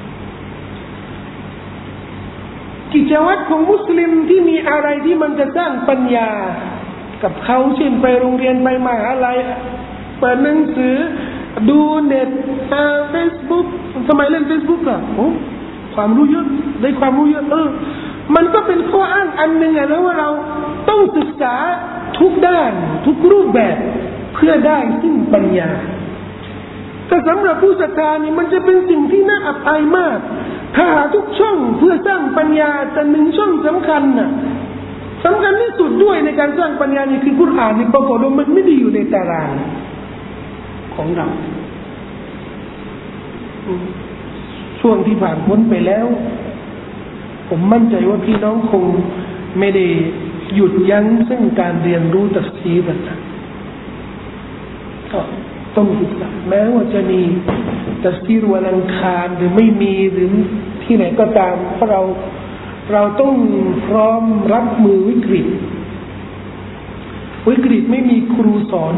กิจวัตรของมุสลิมที่มีอะไรที่มันจะสร้างปัญญากับเขาเช่นไปโรงเรียนไปมหาลัยเปิดหนังสือดูเน็ตเฟซบุ๊กทำไมเล่นเฟซบุ๊กอ่ะโอ้ความรู้เยอะได้ความรู้เยอะเออมันก็เป็นข้ออ้างอันหนึ่งนะว่าเราต้องศึกษาทุกด้านทุกรูปแบบเพื่อได้ซึ่งปัญญาแต่สำหรับผู้ศรัทธานี่มันจะเป็นสิ่งที่น่าอับอายมากถ้าหาทุกช่องเพื่อสร้างปัญญาแต่หนึ่งช่องสำคัญน่ะสำคัญที่สุดด้วยในการสร้างปัญญานี่คือกุรอานนี่ปรากฏว่ามันไม่ได้อยู่ในตารางของเราช่วงที่ผ่านพ้นไปแล้วผมมั่นใจว่าพี่น้องคงไม่ได้หยุดยั้งซึ่งการเรียนรู้ตัฟซีรต่างๆก็ต้องศึกษาแม้ว่าจะมีตัฟซีรวันอังคารหรือไม่มีหรือที่ไหนก็ตามเพราะเราเราต้องพร้อมรับมือวิกฤตวิกฤตไม่มีครูสอน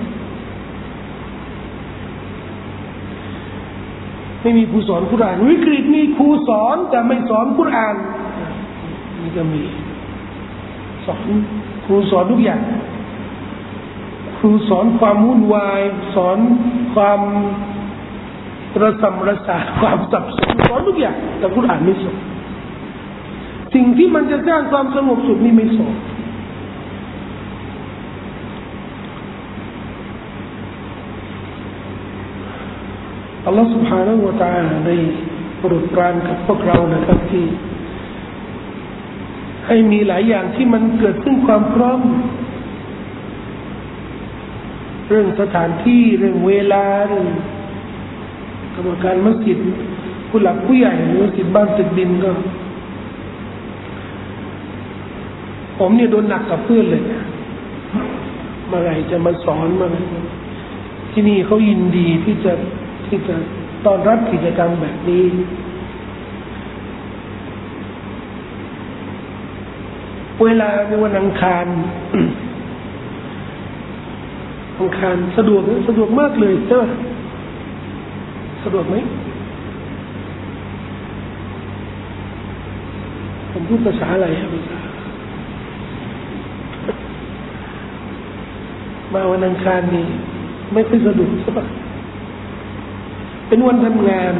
ไม่มีครูสอนกุรอานวิกฤตมีครูสอนแต่ไม่สอนกุรอานนี่ก็มีสอนครูสอนทุกอย่างครูสอนความวุ่นวายสอนความระสำระสายความสับสนสอนทุกอย่างแต่กุรอานไม่สอนสิ่งที่มันจะสร้างความสงบสุขนี่ไม่สอนอัลลอฮฺ سبحانه และ تعالى ได้โปรดปรานกับพวกเรานะครับที่ให้มีหลายอย่างที่มันเกิดขึ้นความพร้อมเรื่องสถานที่เรื่องเวลาเรื่องกรรมการมัสยิดผู้หลักผู้ใหญ่มัสยิดบ้านตึกดินก็ผมเนี่ยโดนหนักกับเพื่อนเลยเมื่อไหร่จะมาสอนเมื่อไหร่ที่นี่เขายินดีที่จะที่จะต้อนรับกิจกรรมแบบนี้เวลาในวันอังคารอังคารสะดวกสะดวกมากเลยใช่ไหมสะดวกไหมผมพูดภาษาอะไรครับภาษามาวันอังคารนี่ไม่ค่อยสะดวกใช่ปะเป็นวันทำงาน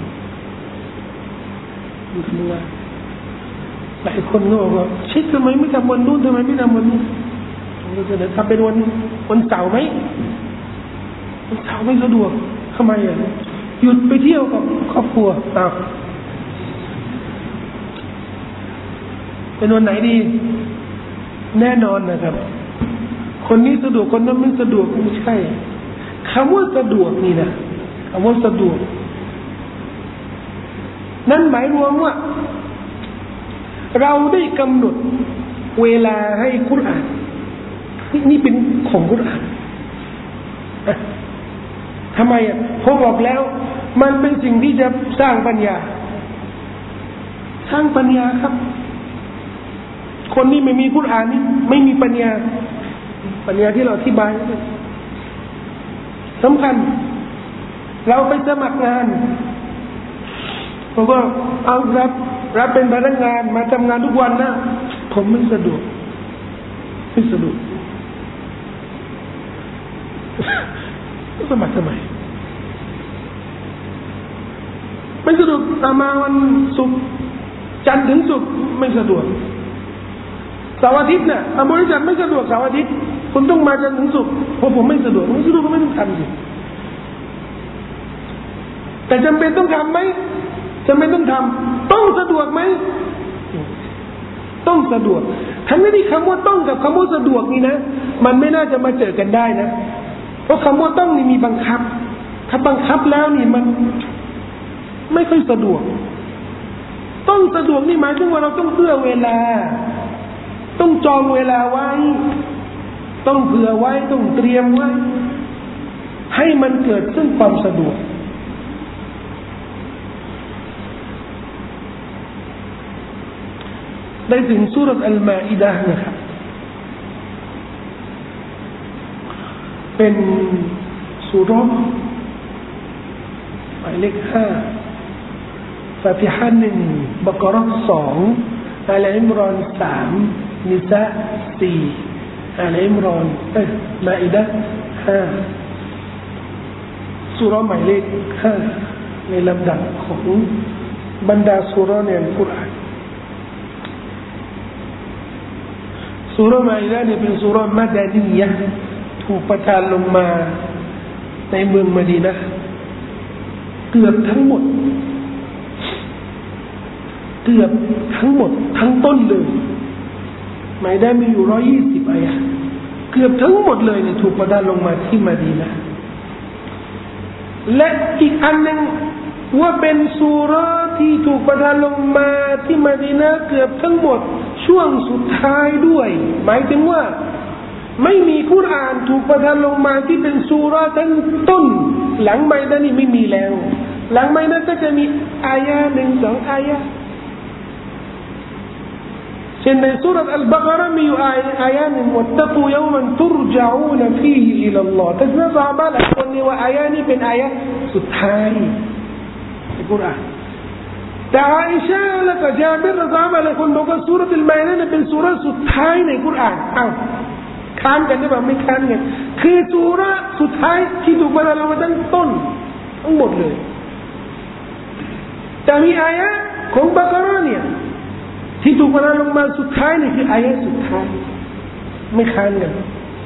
วันทำงานหลายคนก็บอกว่าเช็คทำไมไม่ทำวันนู้นทำไมไม่ทำวันนี้ผมก็จะทำเป็นวันวันเสาร์ไหมวันเสาร์ไม่สะดวกทำไมอ่ะหยุดไปเที่ยวกับครอบครัวอ้าวเป็นวันไหนดีแน่นอนนะครับคนนี้สะดวกคนนั้นไม่สะดวกไม่ใช่คำว่าสะดวกนี่นะคำว่าสะดวกนั่นหมายรวมว่าเราได้กำหนดเวลาให้กุรอานนี่เป็นของกุรอานทำไมอ่ะผมบอกแล้วมันเป็นสิ่งที่จะสร้างปัญญาสร้างปัญญาครับคนที่ไม่มีกุรอานนี่ไม่มีปัญญาปัญญาที่เราอธิบายสำคัญเราไปสมัครงานผมก็เอารับรับเป็นพนักงานมาทำงานทุกวันนะผมไม่สะดวกไม่สะดวกสมัครทำไมไม่สะดวกตามมาวันศุกร์จันทร์ถึงศุกร์ไม่สะดวกเสาร์อาทิตย์เนี่ยบริษัทไม่สะดวกเสาร์อาทิตย์คุณต้องมาจันทร์ถึงศุกร์เพราะผมไม่สะดวกไม่สะดวกก็ไม่ต้องทำสิแต่จำเป็นต้องทำไหมจำเป็นต้องทำต้องสะดวกไหมต้องสะดวกทั้งนี้คำว่าต้องกับคำว่าสะดวกนี่นะมันไม่น่าจะมาเจอกันได้นะเพราะคำว่าต้องนี่มีบังคับถ้าบังคับแล้วนี่มันไม่ค่อยสะดวกต้องสะดวกนี่หมายถึงว่าเราต้องเผื่อเวลาต้องจองเวลาไว้ต้องเผื่อไว้ต้องเตรียมไว้ให้มันเกิดซึ่งความสะดวกได้ถึงซูเราะห์อัลมาอิดะห์นะครับเป็นซูเราะห์หมายเลขห้าฟาติฮะห์หนึ่งบักเราะห์สองอาลอิมรอนสามนิสาสี่อาลอิมรอนเอ้ยมาอิดะห์ห้าซูเราะห์หมายเลขห้าในลำดับของบรรดาซูเราะห์ในอัลกุรอานซูเราะห์มาอิดะห์เนี่ยเป็นซูเราะห์มะดานียะห์ถูกประทานลงมาในเมืองมะดีนะห์เกือบทั้งหมดเกือบทั้งหมดทั้งต้นเลยมาอิดะห์มีอยู่หนึ่งร้อยยี่สิบอายะห์เกือบทั้งหมดเลยเนี่ยถูกประทานลงมาที่มะดีนะห์และอีกอันนึงว่าเป็นซูเราะห์ที่ถูกประทานลงมาที่มะดีนะห์เกือบทั้งหมดช่วงสุดท้ายด้วยหมายถึงว่าไม่มีกุรอานถูกประทานลงมาที่เป็นซูเราะห์ทั้งต้นหลังไม่ได้นี่ไม่มีแล้วหลังไม่นั้นก็จะมีอายะห์หนึ่งสองอายะห์เช่นในซูเราะห์อัลบะเกาะเราะห์มีอยู่อายะห์อายะห์หนึ่งวัตตะกูยอมันตุรญะอูนฟีฮิอิลัลลอฮ์แต่ซอฮาบะห์หลายคนนี่ว่าอายะห์นี้เป็นอายะห์สุดท้ายในกุรอานแต่อาอิชะห์และก็ญาบิรรฎิยัลลอฮุอันฮุหลายคนบอกว่าซูเราะห์อัลมาอิดะห์เป็นซูเราะห์สุดท้ายในกุรอานอ้าวค้านกันหรือเปล่าไม่ค้านกันคือซูเราะห์สุดท้ายที่ถูกประทานลงมาตั้งต้นทั้งหมดเลยแต่มีอายะห์ของบะเกาะเราะห์เนี่ยที่ถูกประทานลงมาสุดท้ายนี่คืออายะห์สุดท้ายไม่ค้านกัน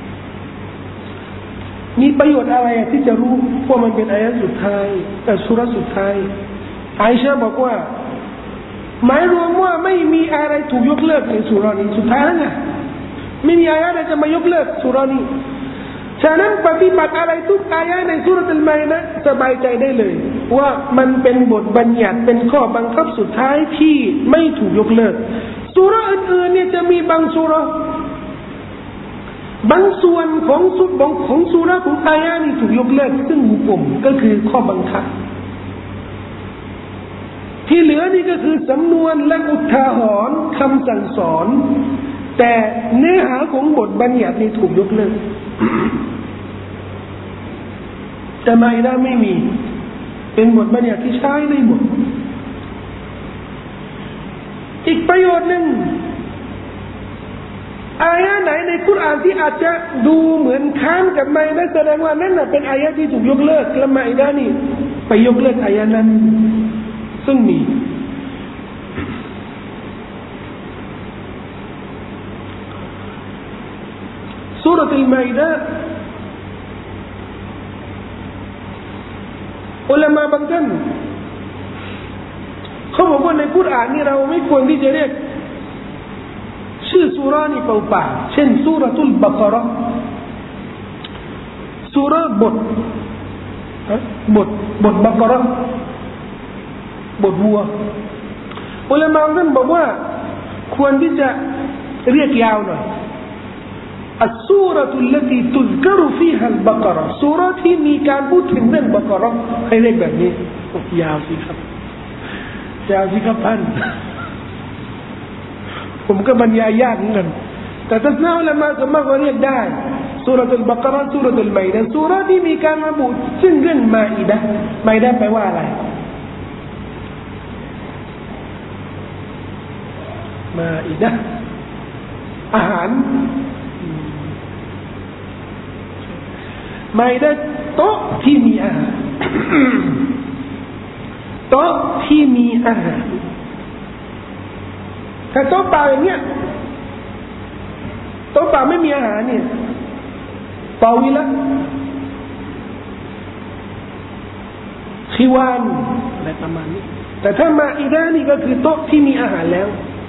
มีประโยชน์อะไรที่จะรู้ว่ามันเป็นอายะห์สุดท้ายแต่ซูเราะห์สุดท้ายอาอิชะห์บอกว่าหมายรวมว่าไม่มีอะไรถูกยกเลิกในซูเราะห์นี้สุดท้ายแล้วไงไม่มีอายะห์ใดจะมายกเลิกซูเราะห์นี้ฉะนั้นปฏิบัติอะไรทุกอายะห์ในซูเราะห์อัลมาอิดะห์สบายใจได้เลยว่ามันเป็นบทบัญญัติเป็นข้อบังคับสุดท้ายที่ไม่ถูกยกเลิกซูเราะห์อื่นๆเนี่ยจะมีบางซูเราะห์บางส่วนของสุดของซูเราะห์ของอายะห์นี่ถูกยกเลิกซึ่งหุกุมก็คือข้อบังคับที่เหลือนี่ก็คือสำนวนและอุทาหรณ์คำสั่งสอนแต่เนื้อหาของบทบัญญัตินี่ถูกยกเลิกแต่มาอิดะห์ไม่มีเป็นบทบัญญัติที่ใช้ได้หมดอีกประโยชน์หนึ่งอายะห์ไหนในกุรอานที่อาจจะดูเหมือนค้านกับมาอิดะห์แสดงว่านั่นน่ะเป็นอายะห์ที่ถูกยกเลิกและมาอิดะห์นี่ไปยกเลิกอายะห์นั้นซึ่งมีซูเราะห์อัลมาอิดะห์อุลามะบางท่านเขาบอกว่าในกุรอานนี่เราไม่ควรที่จะเรียกชื่อซูรานี่เปล่าๆเช่นซูเราะตุลบะเกาะห์ซูเราะห์บทบทบทบะเกาะห์บทวัวอุลามะท่านบอกว่าควรที่จะเรียกยาวหน่อยอัสซูเราะตุลลตีตุซกรุฟีฮาลบะเกาะห์ซูเราะห์ที่มีการพูดถึงเรื่องบะเกาะห์ให้เรียกแบบนี้ยาวสิครับยาวสิครับท่านผมก็บรรยายยากเหมือนกันแต่ทัศนะอุลามะส่วนมากก็เรียกได้ซูเราะตุลบะเกาะห์ซูเราะตุลมัยดะห์ซูเราะห์ที่มีการระบุซึ่งเรื่องมาอิดะห์มัยดะห์แปลว่าอะไรมาอิดะห์อาหารมาอิดะห์โต๊ะที่มีอาหารโต๊ะที่มีอาหารถ้าโต๊ะเปล่าอย่างเงี้ยโต๊ะเปล่าไม่มีอาหารเนี่ยเปล่าวิละคิวานอะไรประมาณนี้แต่ถ้ามาอิดะห์นี่ก็คือโต๊ะที่มีอาหารแล้ว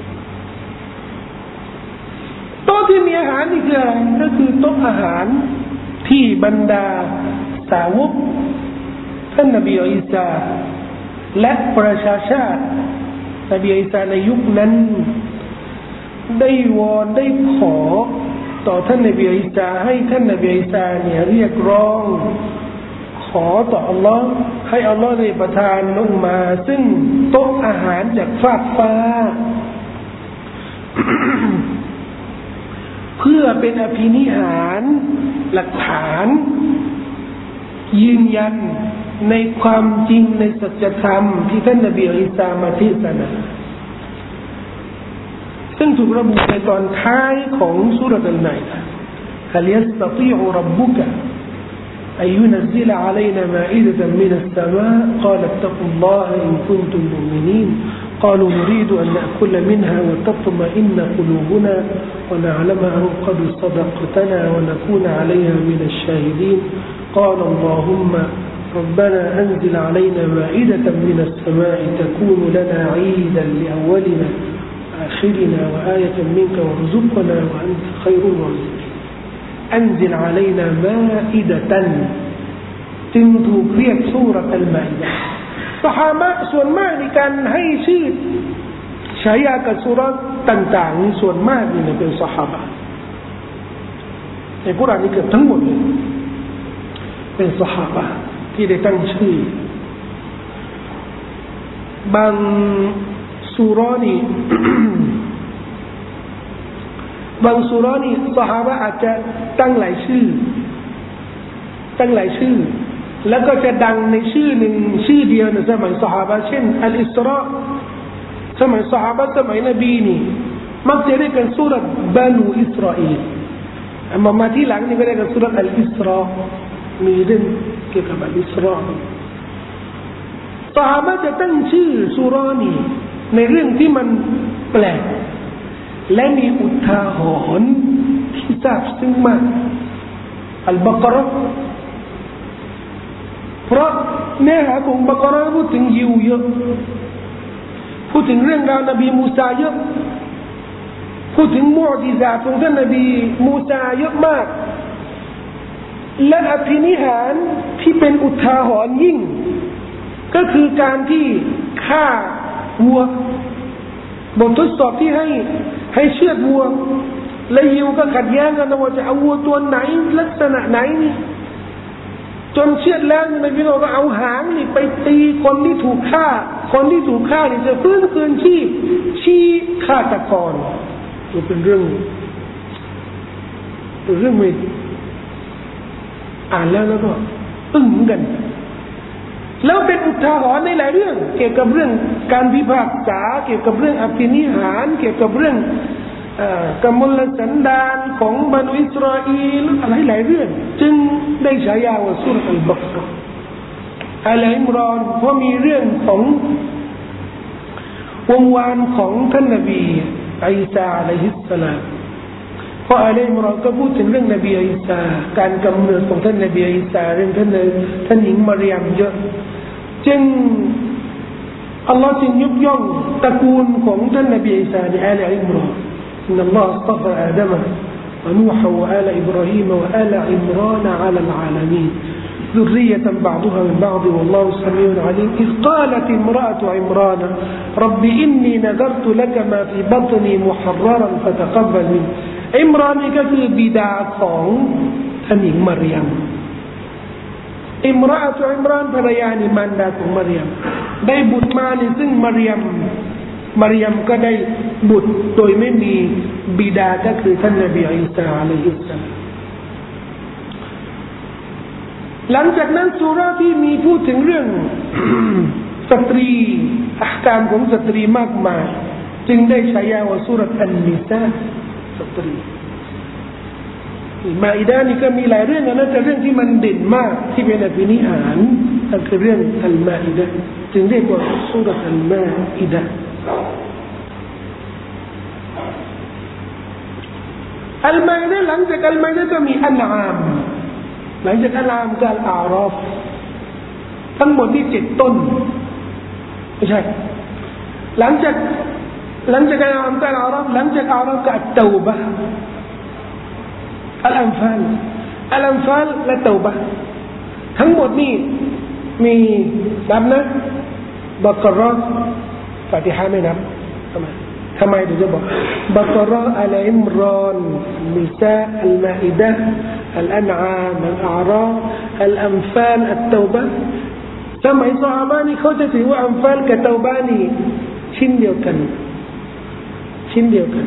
โต๊ะที่มีอาหารนี่คืออะไรก็คือโต๊ะอาหารที่บรรดาสาวกท่านนบีอีสาและประชาชาตินบีอีสาในยุคนั้นได้วอนได้ขอต่อท่านนบีอีสาให้ท่านนบีอีสาเนี่ยเรียกร้องขอต่ออัลลอฮ์ให้อัลลอฮ์ได้ประทานลงมาซึ่งโต๊ะอาหารจากฟากฟ้า เพื่อเป็นอภินิหารหลักฐานยืนยันในความจริงในสัจธรรมที่ท่านนบีอีสามาเทศนาซึ่งถูกระบุในตอนท้ายของซูเราะตุลมัยดะห์ฮัลยัสตะฏีอุร็อบบุกะอัยยุนัซซิลอะลัยนามาอิดะตันมินัสสมาอ์กาลอัตตักุลลอฮะอินกุนตุมมุมินีนقالوا نريد أن نأكل منها وتطمئن قلوبنا ونعلم أن قد صدقتنا ونكون عليها من الشاهدين قال اللهم ربنا أنزل علينا مائدة من السماء تكون لنا عيدا لأولنا وآخرنا وآية منك وارزقنا وأنت خير الرازقين أنزل علينا مائدة จึงถูกเรียกซูเราะตุลมัยดะห์ซอฮาบะห์ส่วนมากในการให้ชื่อฉายากับซูเราะห์ต่างๆนี่ส่วนมากนี่เป็นซอฮาบะห์ในกุรอานนี่เกือบทั้งหมดเลยเป็นซอฮาบะห์ที่ได้ตั้งชื่อบางซูเราะห์นี่ บางซูเราะห์นี่ซอฮาบะห์อาจจะตั้งหลายชื่อตั้งหลายชื่อแล้วก็จะดังในชื่อหนึ่งชื่อเดียวในสมัยซอฮาบะห์เช่นอัลอิสราสมัยซอฮาบะห์สมัยนบีนี่มักจะเรียกกันซูเราะห์บานูอิสราอีลมามาที่หลังนี่ก็เรียกกันซูเราะห์อัลอิสรามีเรื่องเกี่ยวกับอัลอิสราซอฮาบะห์จะตั้งชื่อซูเราะห์นี่ในเรื่องที่มันแปลกและมีอุทาหรณ์ที่ซาบซึ้งมากอัลบะเกาะห์เพราะเนื้อหาของบะเกาะห์พูดถึงยิวเยอะพูดถึงเรื่องราวนบีมูซาเยอะพูดถึงมุอ์ญิซาตของท่านนบีมูซาเยอะมากและอภินิหารที่เป็นอุทาหรณ์ยิ่งก็คือการที่ฆ่าวัวบททดสอบที่ให้ให้เชือดวัวและยิวก็ขัดแย้งกันว่าจะเอาวัวตัวไหนลักษณะไหนนี่จนเชือดแล้วในพี่น้องก็เอาหางนี่ไปตีคนที่ถูกฆ่าคนที่ถูกฆ่านี่จะฟื้นคืนชีพชี้ฆาตกรมันเป็นเรื่องเป็นเรื่องไม่อ่านแล้วแล้วก็อึ้งเหมือนกันแล้วเป็นอุทาหรณ์ในหลายเรื่องเกี่ยวกับเรื่องการพิพากษาเกี่ยวกับเรื่องอภินิหารเกี่ยวกับเรื่องกมลสันดานของบรรดาอิสราเอลอะไรหลายเรื่องจึงได้ฉายาว่าซูเราะตุลบะเกาะห์อาลอิมรอนเพราะมีเรื่องของวงวานของท่านนบีอีสาอะลัยฮิสสลามเพราะอาลอิมรอนก็พูดถึงเรื่องนบีอีสาการกำเนิดของท่านนบีอีสาเรื่องท่านท่านหญิงมารยมเยอะจึงอัลลอฮ์จึงยกย่องตระกูลของท่านนบีอีสาในอาลอิมรอน إن الله اصطفى آدم ونوحا وآل إبراهيم وآل عمران على العالمين ذرية بعضها من بعض والله سميع عليم إذ قالت امرأة عمران رب إني نذرت لك ما في بطني محررا فتقبل منيอิมรอนนี่ก็คือบิดาของท่านหญิงมารยมอิมราอะตุอิมรานภรรยานี่มารดาของมารยมได้บุตรมานี่ซึ่งมารยมมารยมก็ได้บุตรโดยไม่มีบิดาก็คือท่านนบีอีสาอะลัยฮิสสลามหลังจากนั้นซูเราะห์ที่มีพูดถึงเรื่อง สตรีอัหกามของสตรีมากมายจึงได้ฉายาว่าซูเราะห์อันนิสาสตรีมาอิดะห์นี่ก็มีหลายเรื่องนะแต่เรื่องที่มันเด่นมากที่เป็นอภินิหารนั่นคือเรื่องอัลมาอิดะห์จึงเรียกว่าซูเราะห์อัลมาอิดะห์อัลมาอิดะห์หลังจากอัลมาอิดะห์ก็มีอันอามหลังจากอัลอามก็อัลอาราฟทั้งหมดที่เจ็ดต้นไม่ใช่หลังจากหลังจากอัลอามก็อัลอาราฟหลังจากอัลอาราฟก็อัตเตาบะห์อัลอันฟาลอัลอันฟาลและเตาบะห์ทั้งหมดนี่มีนับนะบักเราะห์ฟาติฮะห์ไม่นับทำไมทำไมถึงจะบอกบักเราะห์อัลอิมรอนนิสาอัลมาอิดะห์อัลอันอามอัลอาราฟอัลอันฟาลอัตเตาบะห์สมัยซอฮาบะห์นี่เขาจะถือว่าอันฟาลกับเตาบะห์นี่ชิ้นเดียวกันชิ้นเดียวกัน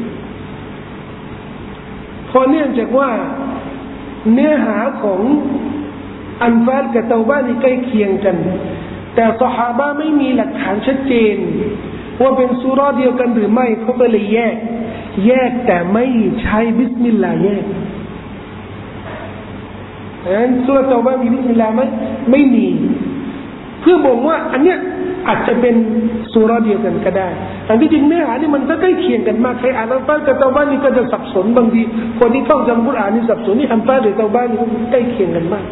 เพราะเนื่องจากว่าเนื้อหาของอันฟาลกับเตาบะห์นี่ใกล้เคียงกันแต่ซอฮาบะห์ไม่มีหลักฐานชัดเจนว่าเป็นซูเราะห์เดียวกันหรือไม่เขาก็เลยแยกแยกแต่ไม่ใช้บิสมิลลาห์แยกอันซูเราะห์เตาบะห์มีบิสมิลลาห์ไหมไม่มีเพื่อบอกว่าอันเนี้ยอาจจะเป็นซูเราะห์เดียวกันก็ได้แต่ที่จริงเนื้อหานี่มันก็ใกล้เคียงกันมากใครอ่านอัลฟาลกับเตาบะห์นี่ก็จะสับสนบางทีคนที่ท่องจำกุรอานนี่สับสนนี่อัลฟาลหรือเตาบะห์นี่ใกล้เคียงกันมาก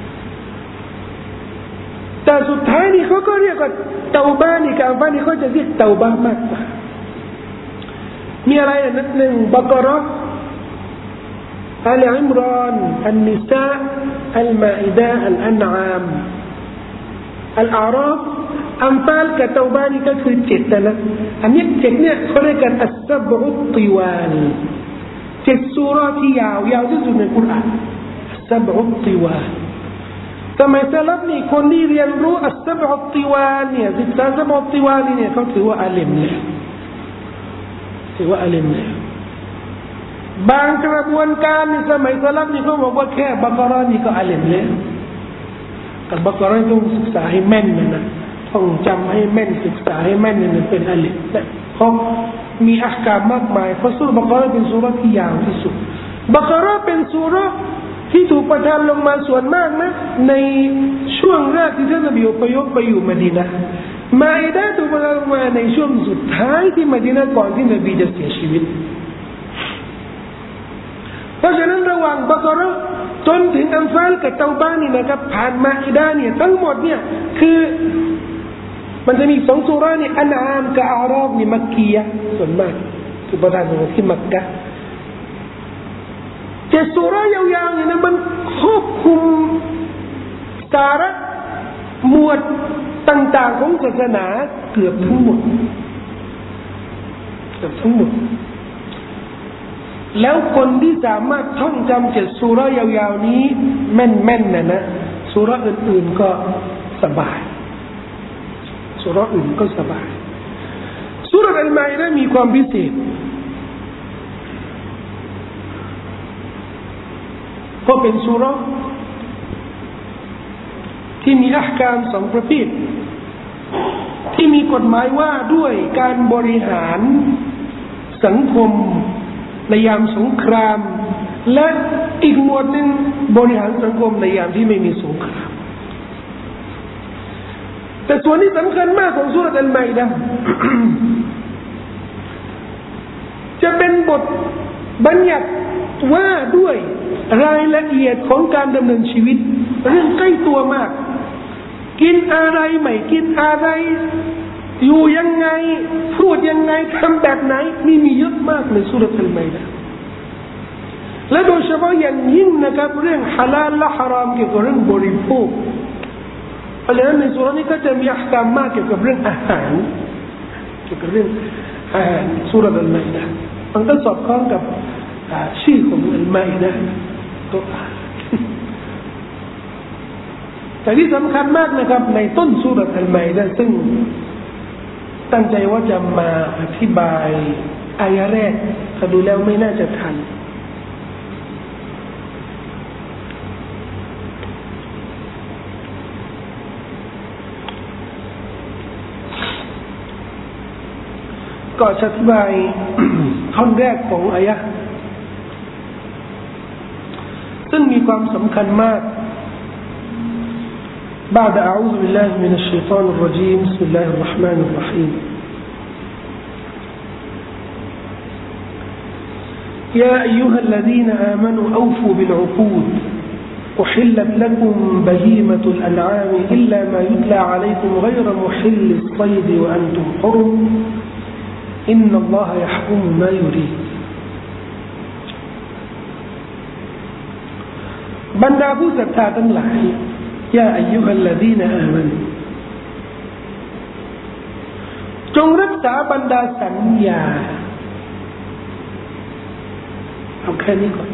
แต่สุดท้ายนี่เขาก็เรียกว่าเตาบะห์นี่กับอัลฟาลนี่เขาจะเรียกเตาบะห์มากกว่ามีอะไรนะหนึ่งบักเราะห์อัลอิมรอนอันนิสาอัลมาอิดะห์อัลอันอามอัลอาราฟอัมฟาลกับเตาบะห์นี่ก็คือเจ็ดนะอันนี้เจ็ดเนี่ยเขาเรียกกันอัสซับอุตติวาลเจ็ดซูเราะห์ที่ยาวยาวที่สุดในกุรอานอัสซับอุตติวาลสมัยสลับนี่คนที่เรียนรู้อัสซับอุตติวาลเนี่ยศึกษาอัสซับอุตติวาลเนี่ยเขาถือว่าอาลิมเลยถือว่าอาลิมเลยบางกระบวนการในสมัยสลับนี่เขาบอกว่าแค่บักเราะห์นี่ก็อาลิมเลยแต่บักเราะห์ต้องศึกษาให้แม่นนะท่องจำให้แม่นศึกษาให้แม่นเนี่ยเป็นอาลิมเพราะมีอักกามมากมายเพราะซูเราะห์บักเราะห์เป็นซูเราะห์ที่ยาวที่สุดบักเราะห์เป็นซูเราะห์ที่ถูกประทานลงมาส่วนมากนะในช่วงแรกที่ท่านนบีอพยพไปอยู่มะดีนะห์มาอิดะห์ถูกประทานลงมาในช่วงสุดท้ายที่มะดีนะห์ก่อนที่นบีจะเสียชีวิตเพราะฉะนั้นระหว่างบักเราะห์จนถึงอันฟาลกับเตาบะห์นี่นะครับผ่านมาอิดะห์เนี่ยทั้งหมดเนี่ยคือมันจะมีสองซูเราะห์นี่อันอามกับอาราฟนี่มักกียะห์ส่วนมากถูกประทานลงมาที่มักกะฮ์เจ็ดซูเราะห์ยาวๆเนี่ยนะมันครอบคลุมสาระหมวดต่างๆของศาสนาเกือบทั้งหมดเกือบทั้งหมดแล้วคนที่สามารถท่องจำเจ็ดซูเราะห์ยาวๆนี้แม่นๆนะนะซูเราะห์อื่นๆก็สบายซูเราะห์อื่นก็สบายซูเราะห์อัลมาอิดะห์มีความพิเศษเพราะเป็นซูเราะห์ที่มีอัหกามสองประเภทที่มีกฎหมายว่าด้วยการบริหารสังคมในยามสงครามและอีกหมวดหนึ่งบริหารสังคมในยามที่ไม่มีสงครามแต่ส่วนที่สำคัญมากของซูเราะห์อัลมาอิดะห์ จะเป็นบทบัญญัติว่าด้วยรายละเอียดของการดำเนินชีวิตเรื่องใกล้ตัวมากกินอะไรไม่กินอะไรอยู่ยังไงพูดยังไงทำแบบไหนนี่มีเยอะมากในสุรษะอัลมาอิดะห์และโดยเฉพาะอย่างยิ่งนะครับเรื่องฮาลาลและฮารามเกี่ยวกับเรื่องบริโภคเพราะฉะนั้นในสุรนี้ก็จะมีอัลกัมมากเกี่ยวกับเรื่องอาหารเกี่ยวกับเรื่องอาหารสุรษะอัลมาอิดะห์มันก็สอดคล้องกับชื่อของอัลมาอิดะห์ก็แต่ที่สำคัญมากนะครับในต้นสุรษะอัลมาอิดะห์ซึ่งตั้งใจว่าจะมาอธิบายอายะแรกถ้าดูแล้วไม่น่าจะทันก็อธิบายท่อนแรกของอายะห์ซึ่งมีความสำคัญมากبعد أعوذ بالله من الشيطان الرجيم بسم الله الرحمن الرحيم يا أيها الذين آمنوا أوفوا بالعقود أحلت لكم بهيمة الأنعام إلا ما يتلى عليكم غير محل الصيد وأنتم حرم إن الله يحكم ما يريد บรรดาผู้ศรัทธาทั้งหลายยาอัยยุฮัลลซีนะอามันูจงรักษาบรรดาสัญญาเอาแค่นี้ก่อน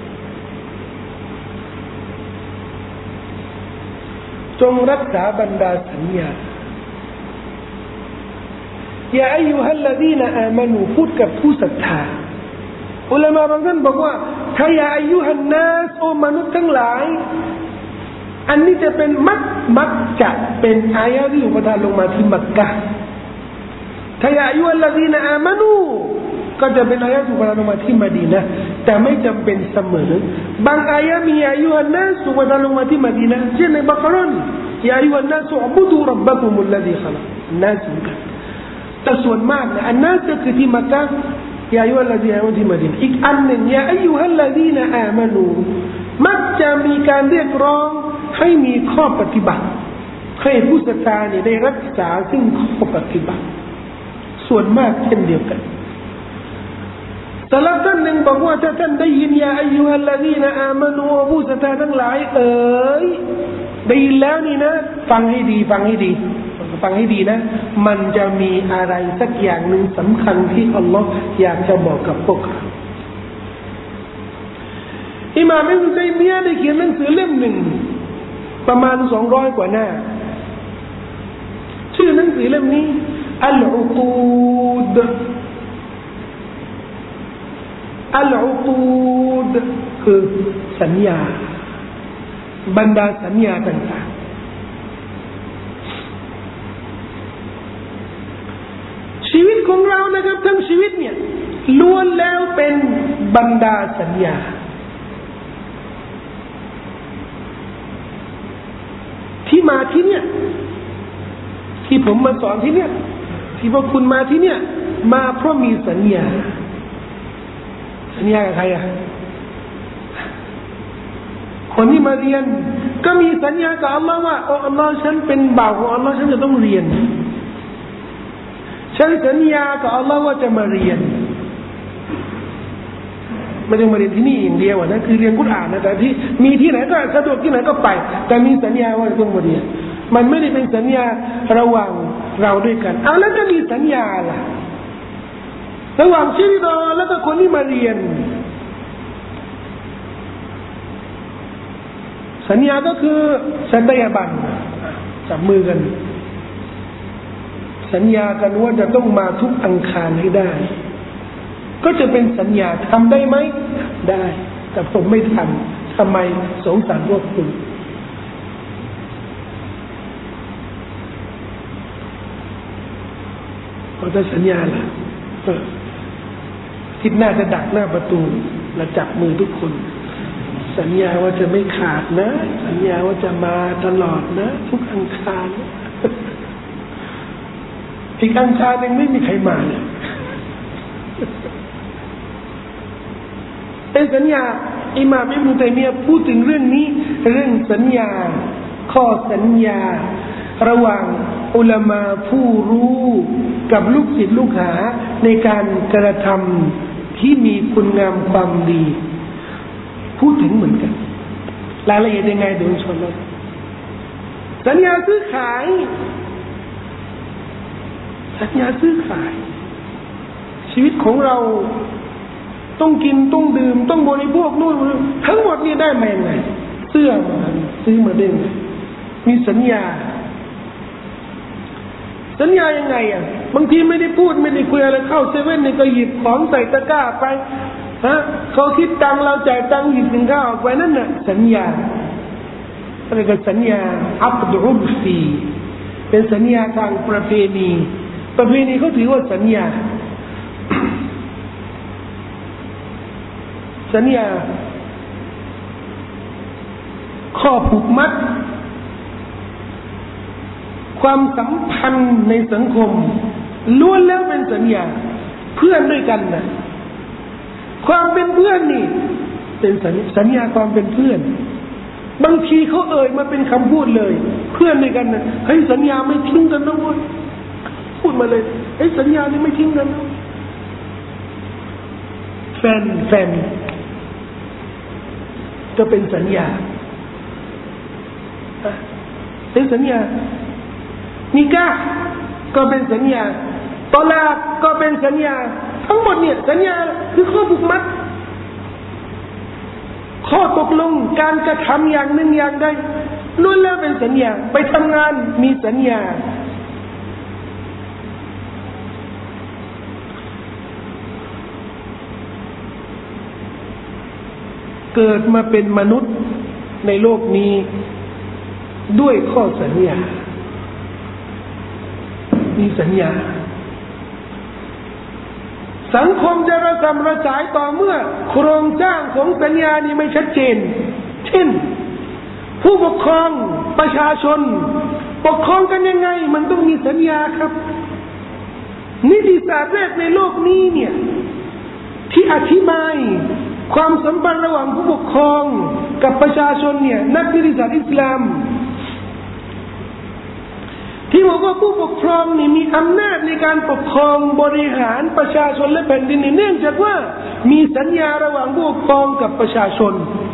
จงรักษาบรรดาสัญญายาอัยยุฮัลลซีนะอามันูพูดกับผู้ศรัทธาอุลามะบางท่านบอกว่าถ้ายาอัยยุฮันนัสโอมนุษย์ทั้งหลายอันนี้จะเป็นมักมักจะเป็นอายะที่อุปทานลงมาที่มักกะฮ์ถ้ายาอัยยุฮัลลซีนะอามานูก็จะเป็นอายะที่อุปทานลงมาที่มะดีนะห์แต่ไม่จำเป็นเสมอบางอายะมียาอัยยุฮันนัสอุปทานลงมาที่มะดีนะห์เช่นในบักเราะห์ยาอัยยุฮันนัสอุบุดูร็อบบะกุมุลลซีขะลักนัสกันแต่ส่วนมากเนี่ยอันนัสก็คือที่มักกะฮ์ยาอัยยุฮัลลซีนะอามานูที่มะดีนะห์อีกอันหนึ่งยาอัยยุฮัลลซีนะอามานูมักจะมีการเรียกร้องให้มีข้อปฏิบัติให้ผู้ศรัทธาเนี่ยได้รักษาซึ่งข้อปฏิบัติส่วนมากเช่นเดียวกันแต่ละท่านหนึ่งบอกว่าถ้าท่านได้ยินยาอัยยูฮัลลซีนะอามานูผู้ศรัทธาทั้งหลายเอ๋ยได้ยินแล้วนี่นะฟังให้ดีฟังให้ดีฟังให้ดีนะมันจะมีอะไรสักอย่างหนึ่งสำคัญที่อัลลอฮ์อยากจะบอกกับพวกเราอิหม่ามอิบนุตัยมียะห์ได้เขียนหนังสือเล่มหนึ่งประมาณสองร้อยกว่าหน้าชื่อหนังสือเล่มนี้อัลอุกูดอัลอุกูดคือสัญญาบรรดาสัญญาต่างๆชีวิตของเรานะครับทั้งชีวิตเนี่ยล้วนแล้วเป็นบรรดาสัญญาที่มาที่เนี่ยที่ผมมาสอนที่เนี่ยที่พวกคุณมาที่เนี่ยมาเพราะมีสัญญาสัญญากับใครอ่ะคนที่มาเรียนก็มีสัญญากับอัลลอฮ์ว่าโอ้อัลลอฮ์ฉันเป็นบ่าวของอัลลอฮ์ฉันจะต้องเรียนฉันสัญญากับอัลลอฮ์ว่าจะมาเรียนไม่ได้มาเรียนที่นี่อย่างเดียวนะคือเรียนกุรอานนะแต่ที่มีที่ไหนก็สะดวกที่ไหนก็ไปแต่มีสัญญาว่าต้องมาเรียนมันไม่ได้เป็นสัญญาระหว่างเราด้วยกันเอาแล้วจะมีสัญญาล่ะระหว่างชีวิตเราแล้วก็คนที่มาเรียนสัญญาก็คือสัญญาบัตรจับมือกันสัญญากันว่าจะต้องมาทุกอังคารให้ได้ก็จะเป็นสัญญาทำได้ไหมได้แต่ผมไม่ทำทำไมสงสารพวกคุณพอจะสัญญาละทิศหน้าจะดักหน้าประตูแล้วจับมือทุกคนสัญญาว่าจะไม่ขาดนะสัญญาว่าจะมาตลอดนะทุกอังคารอีกอังคารนึงไม่มีใครมาเนี่ยเป็นสัญญาอิหม่ามอิบนุตัยมียะห์พูดถึงเรื่องนี้เรื่องสัญญาข้อสัญญาระหว่างอุลามะผู้รู้กับลูกศิษย์ลูกหาในการกระทำที่มีคุณงามความดีพูดถึงเหมือนกันรายละเอียดยังไงเดี๋ยวชวนเลยสัญญาซื้อขายสัญญาซื้อขายชีวิตของเราต้องกินต้องดื่มต้องบริโภคนู่นทั้งหมดนี้ได้มาอย่างไรเสื้อมาซื้อมาได้ไงมีสัญญาสัญญายังไงอ่ะบางทีไม่ได้พูดไม่ได้คุยอะไรเข้าเซเว่นนี่ก็หยิบของใส่ตะกร้าไปฮะเขาคิดตังเราจ่ายตังหยิบสินค้าออกไปนั่นน่ะสัญญาอะไรก็สัญญาอักดุรุฟีเป็นสัญญาทางประเพณีประเพณีเขาถือว่าสัญญาสัญญาข้อผูกมัดความสัมพันธ์ในสังคมล้วนแล้วเป็นสัญญาเพื่อนด้วยกันนะความเป็นเพื่อนนี่เป็นสัญญาความเป็นเพื่อนบางทีเขาเอ่ยมาเป็นคำพูดเลยเพื่อนด้วยกันนะเฮ้ยสัญญาไม่ทิ้งกันนะเว้ยพูดมาเลยเฮ้ยสัญญานี่ไม่ทิ้งกันนะแฟนแฟนก็เป็นสัญญาเป็นสัญญานิกะห์ก็เป็นสัญญาตอลากก็เป็นสัญญาทั้งหมดเนี่ยสัญญาคือข้อผูกมัดข้อตกลงการกระทำอย่างหนึ่งอย่างใดล้วนแล้วเป็นสัญญาไปทำงานมีสัญญาเกิดมาเป็นมนุษย์ในโลกนี้ด้วยข้อสัญญามีสัญญาสังคมจะระสำระสายต่อเมื่อโครงสร้างของสัญญานี้ไม่ชัดเจนเช่นผู้ปกครองประชาชนปกครองกันยังไงมันต้องมีสัญญาครับนิติศาสตร์แรกในโลกนี้เนี่ยที่อธิบายความสัมพันธ์ระหว่างผู้ปกครองกับประชาชนเนี่ยนักนิติศาสตร์อิสลามที่บอกว่าผู้ปกครองนี่มีอำนาจในการปกครองบริหารประชาชนและแผ่นดินเนื่องจากว่ามีสัญญาระหว่างผู้ปกครองกับประชาชน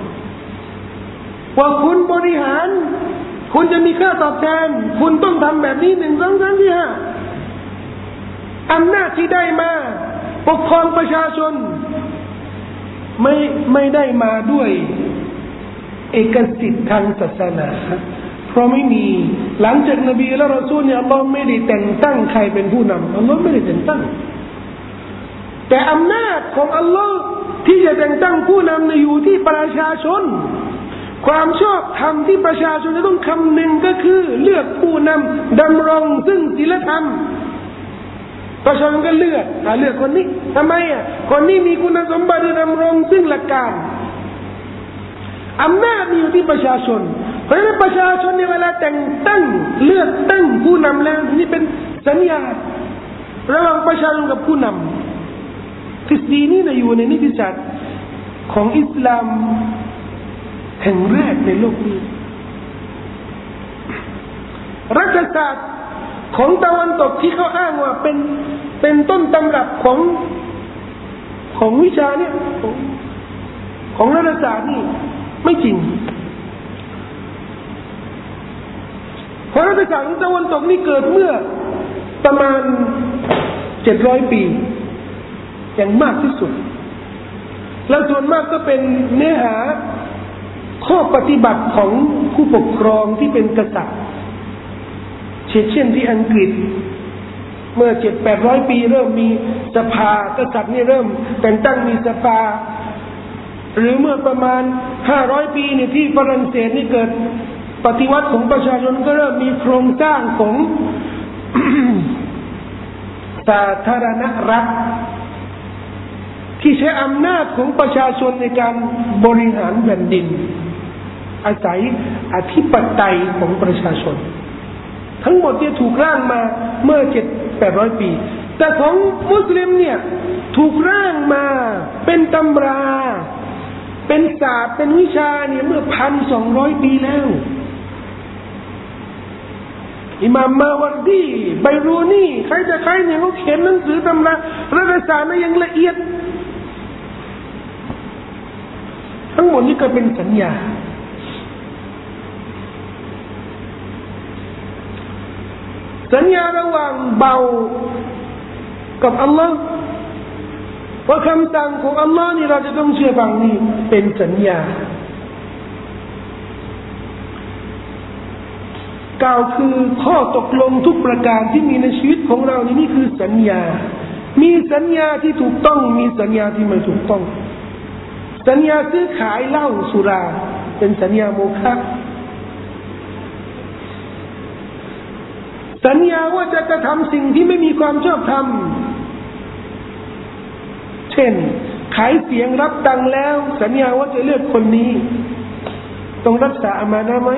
ว่าคุณบริหารคุณจะมีค่าตอบแทนคุณต้องทำแบบนี้หนึ่งสองสามสี่ห้าอำนาจที่ได้มาปกครองประชาชนไม่ไม่ได้มาด้วยเอกสิทธิ์ทางศาสนาเพราะไม่มีหลังจากนบีและรอซูลเนี่ยอัลลอฮ์ไม่ได้แต่งตั้งใครเป็นผู้นำอัลลอฮ์ไม่ได้แต่งตั้งแต่อำนาจของอัลลอฮ์ที่จะแต่งตั้งผู้นำอยู่ที่ประชาชนความชอบธรรมที่ประชาชนจะต้องคำนึงก็คือเลือกผู้นำดำรงซึ่งศีลธรรมประชาชนก็เลือกอ่ะเลือกคนนี้ทำไมอ่ะคนนี้มีคุณสมบัติดำรงซึ่งหลักการอำนาจมีอยู่ที่ประชาชนเพราะฉะนั้นประชาชนในเวลาแต่งตั้งเลือกตั้งผู้นำแล้วนี่เป็นสัญญาระหว่างประชาชนกับผู้นำทฤษฎีนี้นะอยู่ในนิติศาสตร์ของอิสลามแห่งแรกในโลกนี้รัฐศาสตร์ของตะวันตกที่เขาอ้างว่าเป็นเป็นต้นตำรับของของวิชาเนี่ยของของรัฐศาสตร์นี่ไม่จริงเพราะรัฐศาสตร์ของตะวันตกนี่เกิดเมื่อประมาณเจ็ดร้อยปีอย่างมากที่สุดและส่วนมากก็เป็นเนื้อหาข้อปฏิบัติของผู้ปกครองที่เป็นกษัตริย์เช่นที่อังกฤษเมื่อเจ็ดแปดร้อยปีเริ่มมีสภากษัตริย์นี่เริ่มแต่งตั้งมีสภาหรือเมื่อประมาณห้าร้อยปีนี่ที่ฝรั่งเศสนี่เกิดปฏิวัติของประชาชนก็เริ่มมีโครงสร้างของ สาธารณรัฐที่ใช้อำนาจของประชาชนในการบริหารแผ่นดินอาศัยอธิปไตยของประชาชนทั้งหมดที่ถูกร่างมาเมื่อเจ็ดแปดร้อยปีแต่ของมุสลิมเนี่ยถูกร่างมาเป็นตำราเป็นศาสตร์เป็นวิชาเนี่ยเมื่อพันสองร้อยปีแล้วอิหม่ามมาวัรดีไบรูนีใครจะใครเนี่ยเขาเขียนหนังสือตำรารัฐศาสตร์มาอย่างละเอียดทั้งหมดนี้ก็เป็นสัญญาสัญญาระหว่างเบากับอัลลอฮ์ว่าคำสั่งของอัลลอฮ์นี่เราจะต้องเชื่อฟังนี่เป็นสัญญากล่าวคือข้อตกลงทุกประการที่มีในชีวิตของเรานี่นี่คือสัญญามีสัญญาที่ถูกต้องมีสัญญาที่ไม่ถูกต้องสัญญาซื้อขายเหล้าสุราเป็นสัญญาโมฆะสัญญาว่าจะกระทำสิ่งที่ไม่มีความชอบธรรมเช่นขายเสียงรับตังค์แล้วสัญญาว่าจะเลือกคนนี้ต้องรักษาอามานะห์ไหม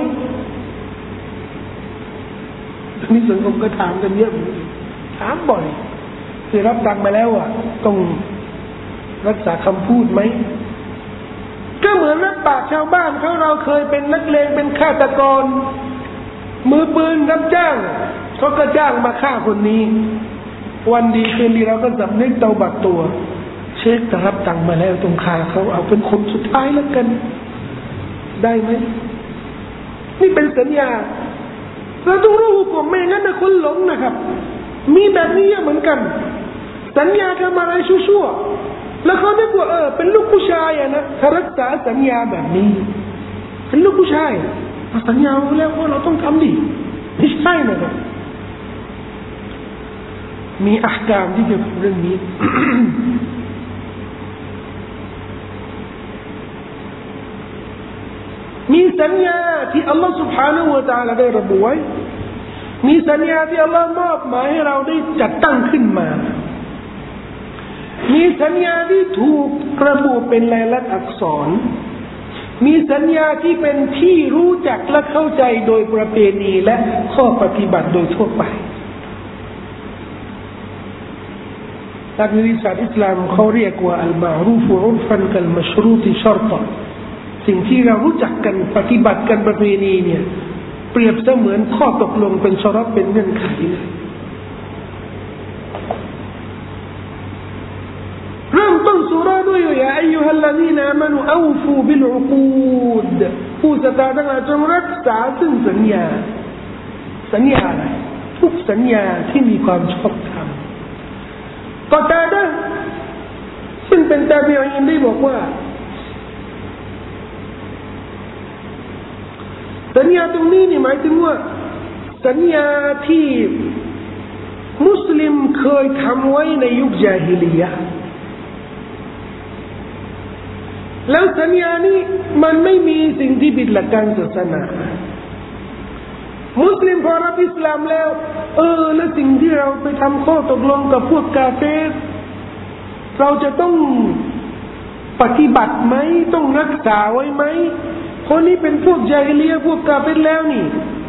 ตอนนี้สังคมก็ถามกันเยอะถามบ่อยคือรับตังค์มาแล้วอ่ะต้องรักษาคำพูดไหมก็เหมือนรับปากชาวบ้านเขาเราเคยเป็นนักเลงเป็นฆาตกรมือปืนรับจ้างเขาก็จ้างมาฆ่าคนนี้วันดีคืนดีเราก็สำนึกเตาบัดตัวเช็คแต่รับตังค์มาแล้วตรงคาเขาเอาเป็นคนสุดท้ายแล้วกันได้ไหมนี่เป็นสัญญาเราต้องรู้หุกมไม่งั้นนะคนหลงนะครับมีแบบนี้เหมือนกันสัญญาทำอะไรชั่วๆแล้วเขาได้บอกเออเป็นลูกผู้ชายอะนะถ้ารักษาสัญญาแบบนี้เป็นลูกผู้ชายสัญญาแล้วว่าเราต้องทำดิไม่ใช่นะครับมีอัลกามที่เกี่ยวกับเรื่องนี้ มีสัญญาที่อัลลอฮฺ سبحانه และ تعالى ได้ระบุไว้มีสัญญาที่อัลลอฮฺมอบหมายให้เราได้จัดตั้งขึ้นมามีสัญญาที่ถูกระบุเป็นลายลักษณ์อักษรมีสัญญาที่เป็นที่รู้จักและเข้าใจโดยประเพณีและข้อปฏิบัติโดยทั่วไปนักวิทยาศาสตร์อิสลามเขาเรียกว่าอัลมารูฟอุรฟันกัลมัชรูติชัรตะสิ่งที่เรารู้จักกันปฏิบัติกันประเพณีเนี่ยเปรียบเสมือนข้อตกลงเป็นชรัตเป็นเงื่อนไขเลยเริ่มต้นซูเราะห์ด้วยยาอัยยูฮัลลซีนอามานูอูฟูบิลอุกูดผู้ศรัทธาทั้งหลายจงรักษาซึ่งสัญญาสัญญาอะไรทุกสัญญาที่มีความชอบธรรมกอตาดะห์ซึ่งเป็นตาบีอีนได้บอกว่าสัญญาตรงนี้นี่หมายถึงว่าสัญญาที่มุสลิมเคยทำไว้ในยุคญาฮิลียะห์แล้วสัญญานี้มันไม่มีสิ่งที่ผิดหลักการศาสนามุสลิมพอรับอิสลามแล้วเออแล้วสิ่งที่เราไปทำข้อตกลงกับพวกกาเฟรเราจะต้องปฏิบัติไหมต้องรักษาไว้ไหมคนนี้เป็นพวกญาฮิลียะห์พวกกาเฟรแล้วนี่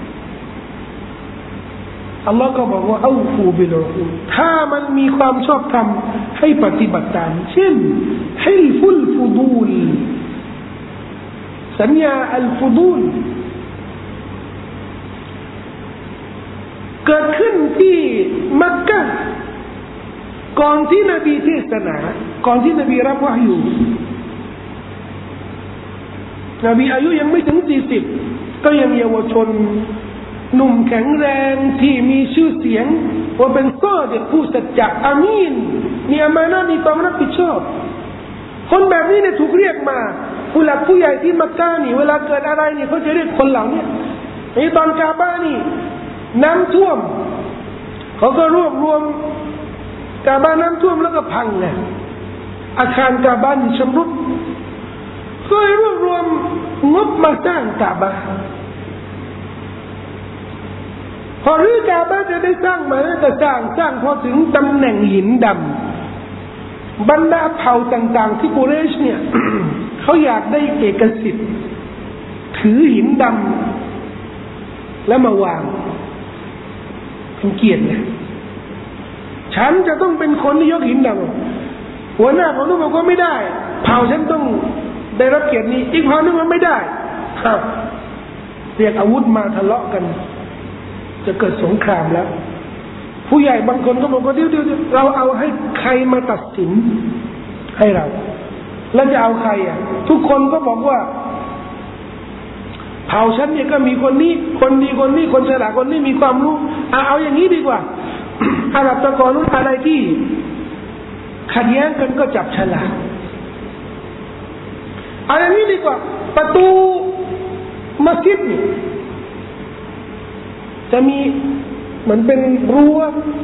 อัลลอฮ์ก็บอกว่าอูฟูบิลอุกูดถ้ามันมีความชอบธรรมให้ปฏิบัติตามเช่นฮิลฟุลฟุดูลสัญญาอัลฟุดูลเกิดขึ้นที่มักกะห์ก่อนที่นบีเทศนาก่อนที่นบีรับวะฮยูนบีอายุยังไม่ถึงสี่สิบก็ยังเยาวชนหนุ่มแข็งแรงที่มีชื่อเสียงว่าเป็นซอดิกผู้สัจจะอามีนมีอามานะห์มีความรับผิดชอบคนแบบนี้เนี่ยถูกเรียกมาผู้หลักผู้ใหญ่ที่มักกะห์นี่เวลาเกิดอะไรนี่เขาจะเรียกคนเหล่านี้ในตอนกาบะห์นี่น้ำท่วมเขาก็รวบรวมกาบะห์น้ำท่วมแล้วก็พังไงอาคารกาบะห์นี่ชำรุดก็รวบรวมงบมาสร้างกาบะห์พอรื้อกาบะห์จะได้สร้างมาแล้วก็สร้างสร้างพอถึงตำแหน่งหินดำบรรดาเผ่าต่างๆที่กุเรชเนี่ย เขาอยากได้เอกสิทธิ์ถือหินดำแล้วมาวางเป็นเกียรตินะฉันจะต้องเป็นคนที่ยกหินดำหัวหน้าของทุกคนก็ไม่ได้เผ่าฉันต้องได้รับเกียรตินี้อีกเผ่านึงมันไม่ได้ครับเรียกอาวุธมาทะเลาะกันจะเกิดสงครามแล้วผู้ใหญ่บางคนก็บอกว่าเดี๋ยวเดี๋ยวเราเอาให้ใครมาตัดสินให้เราแล้วจะเอาใครอ่ะทุกคนก็บอกว่าเผ่าฉันเนี่ยก็มีคนนี้คนดีคนนี้คนฉลาดคนนี้มีความรู้เอาเอาอย่างนี้ดีกว่า อาหรับตะกอนรู้อะไรที่ขัดแย้งกันก็จับฉลากเอาอย่างนี้ดีกว่าประตูมัสยิดนี่จะมีเหมือนเป็นรั้ว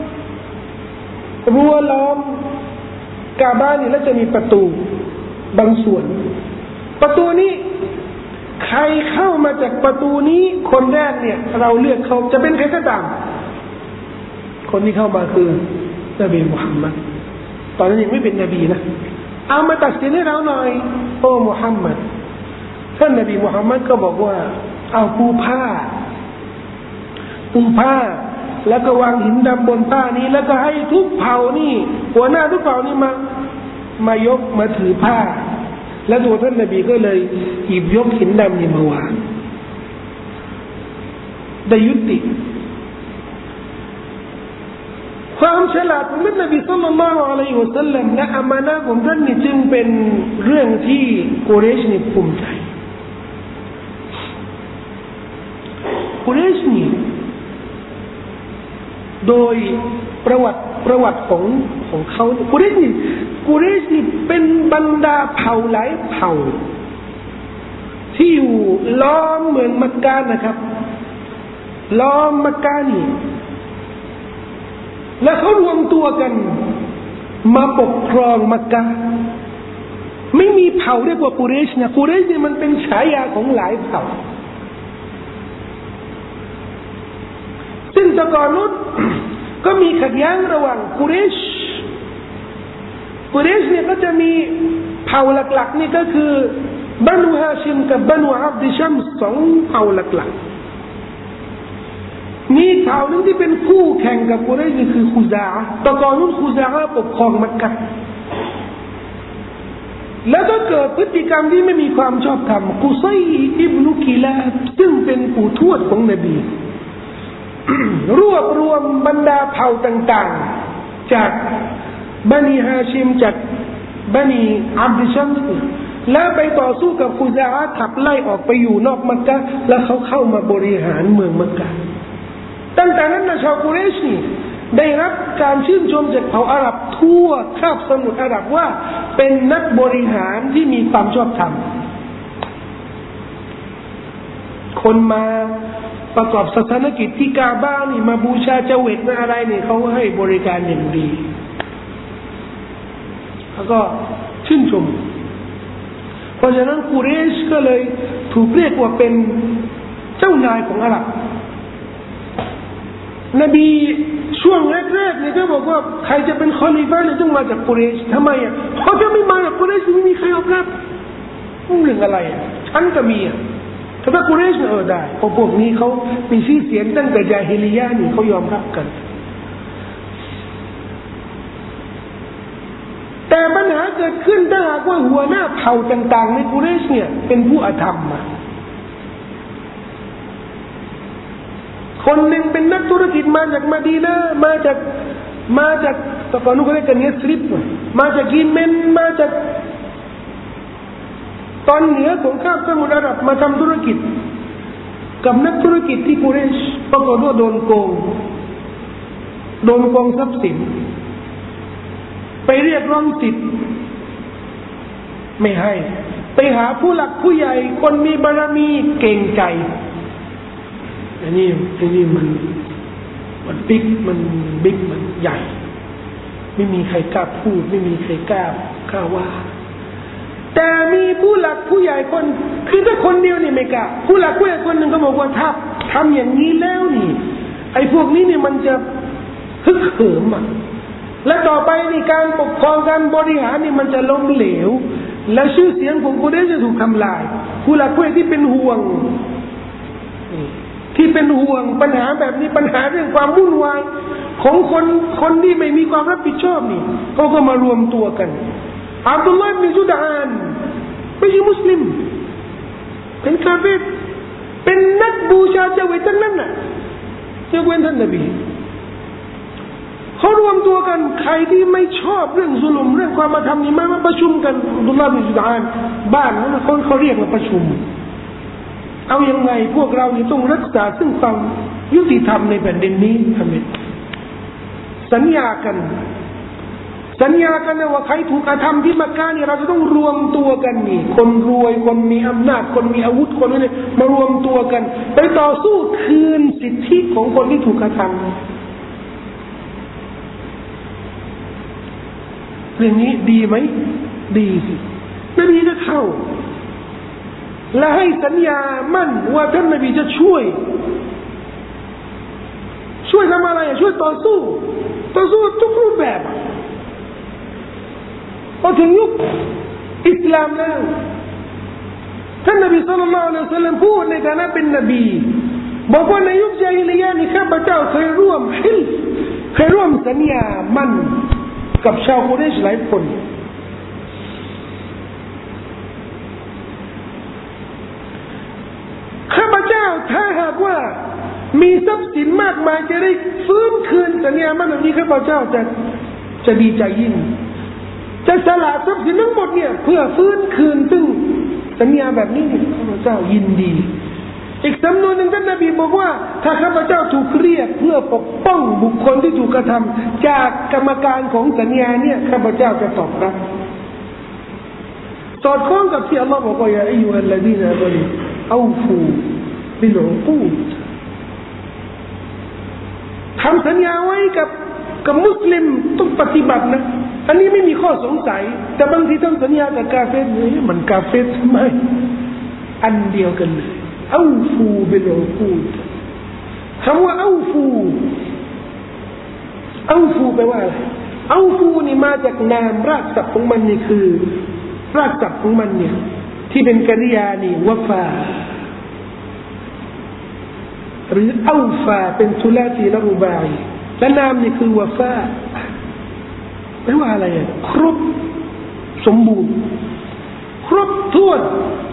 รั้วล้อมกาบานี่แล้วจะมีประตูบางส่วนประตูนี้ใครเข้ามาจากประตูนี้คนแรกเนี่ยเราเลือกเขาจะเป็นใครก็ตามคนที่เข้ามาคือนบีมุฮัมมัดตอนนั้นยังไม่เป็นนบีนะเอามาตัดสินให้เราหน่อยโอ้มุฮัมมัดท่านนบีมุฮัมมัดก็บอกว่าเอาปูผ้าปูผ้าแล้วก็วางหินดำบนผ้านี้แล้วก็ให้ทุกเผ่านี่หัวหน้าทุกเผ่านี่มามายกมาถือผ้าแล้วตัวท่านนบีก็เลยหยิบยกหินดำนี่มาวางได้ยุติความฉลาดของท่านนบีศ็อลลัลลอฮุอะลัยฮิวะซัลลัมและอามานะห์ของท่านนี่จึงเป็นเรื่องที่กุเรชนี่ภูมิใจกุเรชนี่โดยประวัติประวัติของของเขากุเรชนี่กุเรชนี่เป็นบรรดาเผ่าหลายเผ่าที่อยู่ล้อมเมืองมักกะนะครับล้อมมักกะนี่และเขารวมตัวกันมาปกครองมักกะไม่มีเผ่าเรียกว่ากุเรชนะกุเรชนี่มันเป็นฉายาของหลายเผ่าซึ่งแต่ก่อนนู้นก็มีขัดแย้งระหว่างกุเรชกุเรชเนี่ยก็จะมีเผ่าหลักๆนี่ก็คือบานูฮาชิมกับบานูอับดิชัมสองเผ่าหลักๆมีเผ่านึงที่เป็นคู่แข่งกับกุเรชนี่คือคุซาอะห์แต่ก่อนนู้นคุซาอะห์ปกครองมักกะแล้วก็เกิดพฤติกรรมที่ไม่มีความชอบธรรมกุซัยอิบนุกิลาบซึ่งเป็นปู่ทวดของนบีรวบรวมบรรดาเผ่าต่างๆจากบันีฮาชิมจากบันีอับดุชัมส์แล้วไปต่อสู้กับคุซาอะห์ขับไล่ออกไปอยู่นอกมักกะแล้วเขาเข้ามาบริหารเมืองมักกะตั้งแต่นั้นนะชาวกุเรชนี่ได้รับการชื่นชมจากเผ่าอาหรับทั่วคาบสมุทรอาหรับว่าเป็นนักบริหารที่มีความชอบธรรมคนมาประกอบศาสนกิจที่กาบานี่มาบูชาเจวิตมาอะไรนี่เขาให้บริการอย่างดีแล้วก็ชื่นชมเพราะฉะนั้นกุเรชก็เลยถูกเรียกว่าเป็นเจ้านายของอาหรับนบีช่วงแรกๆนี่ก็บอกว่าใครจะเป็นคอลิฟะห์เนี่ยต้องมาจากกุเรชทำไมอ่ะเพราะถ้าไม่มาจากกุเรชไม่มีใครยอมรับเรื่องอะไรอ่ะฉันก็มีอ่ะถ้ากุเรชเออได้เพราะพวกนี้เขามีชื่อเสียงตั้งแต่ญาฮิลิยะห์นี่เขายอมรับกันแต่ปัญหาเกิดขึ้นถ้าหากว่าหัวหน้าเผ่าต่างๆในกุเรชเนี่ยเป็นผู้อธรรมมาคนหนึ่งเป็นนักธุรกิจมาจากมะดีนะห์มาจากมาจากตะกอนนู้นเขาเรียกกันเยสริบมาจากยิเมนมาจากตอนเหนือของคาบสมุทรอาหรับมาทำธุรกิจกับนักธุรกิจที่กุเรชปรากฏว่าโดนโกงโดนโกงทรัพย์สินไปเรียกร้องสิทธิ์ไม่ให้ไปหาผู้หลักผู้ใหญ่คนมีบารมีเก่งใจอันนี้อันนี้มันมันบิ๊กมันบิ๊กมันใหญ่ไม่มีใครกล้าพูดไม่มีใครกล้ากล้าว่าแต่มีผู้หลักผู้ใหญ่คนคือถ้าคนเดียวนี่ไม่กล้าผู้หลักผู้ใหญ่คนหนึ่งก็บอกว่าถ้าทำอย่างนี้แล้วนี่ไอ้พวกนี้เนี่ยมันจะฮึกเหิมอ่ะและต่อไปนี่การปกครองการบริหารนี่มันจะล้มเหลวและชื่อเสียงของกุเรชจะถูกทำลายผู้หลักผู้ใหญ่ที่เป็นห่วงที่เป็นห่วงปัญหาแบบนี้ปัญหาเรื่องความวุ่นวายของคนคนที่ไม่มีความรับผิดชอบนี่เขาก็มารวมตัวกันอับดุลลาห์บินจุดานไม่ใช่มุสลิมเป็นกาเฟรเป็นนักบูชาเจวิตทั้งนั้นน่ะยกเว้นท่านนบีเขารวมตัวกันใครที่ไม่ชอบเรื่องซุลมเรื่องความมาทำนี่มามาประชุมกันดุลลาห์บินซุดานบ้านนั้นคนเขาเรียกมาประชุมเอายังไงพวกเรานี่ต้องรักษาซึ่งความยุติธรรมในแผ่นดินนี้ทำไมสัญญากันสัญญากันนะว่าใครถูกกระทำที่มักกะเนี่ยเราจะต้องรวมตัวกันนี่คนรวยคนมีอำนาจคนมีอาวุธคนนี้มารวมตัวกันไปต่อสู้คืนสิทธิของคนที่ถูกกระทำเรื่องนี้ดีไหมดีสินบีจะเข้าและให้สัญญามั่นว่าท่านนบีจะช่วยช่วยทำอะไรช่วยต่อสู้ต่อสู้ทุกรูปแบบพอถึงยุคอิสลามแล้วท่านนบีศ็อลลัลลอฮุอะลัยฮิวะซัลลัมพูดในฐานะเป็นนบีบอกว่าในยุคญาฮิลิยะห์นี่ข้าพเจ้าเคยร่วมฮิลเคยร่วมสัญญามั่นกับชาวกุเรชหลายคนข้าพเจ้าถ้าหากว่ามีทรัพย์สินมากมายจะได้ฟื้นคืนสัญญามั่นนี้ข้าพเจ้าจะจะดีใจยิ่งจะสละทรัพย์สินทั้งหมดเนี่ยเพื่อฟื้นคืนซึ่งสัญญาแบบนี้ข้าพเจ้ายินดีอีกสำนวนหนึ่งท่านนบีบอกว่าถ้าข้าพเจ้าถูกเรียกเพื่อปกป้องบุคคลที่ถูกกระทำจากกรรมการของสัญญาเนี่ยข้าพเจ้าจะตอบรับสอดคล้องกับที่อัลลอฮฺบอกว่าอย่าอัยยูฮัลลดีนอามันูเอาฟูบิลอุกูดทำสัญญาไว้กับกับมุสลิมต้องปฏิบัตินะอันนี้ไม่มีข้อสงสัยแต่บางทีต้องสัญญากับกาเฟรนี่มันกาเฟรทำไมอันเดียวกันเลยเอาฟูบิลอุกูดคำว่าเอาฟูเอาฟูแปลว่าอะไรเอาฟูนี่มาจากนามรากศัพท์ของมันนี่คือรากศัพท์ของมันเนี่ยที่เป็นกริยานี่วะฟาหรือเอาฟาเป็นทุลาตีและรุบายและนามนี่คือวะฟาแปลว่าอะไรอ่ะครบสมบูรณ์ครบถ้วน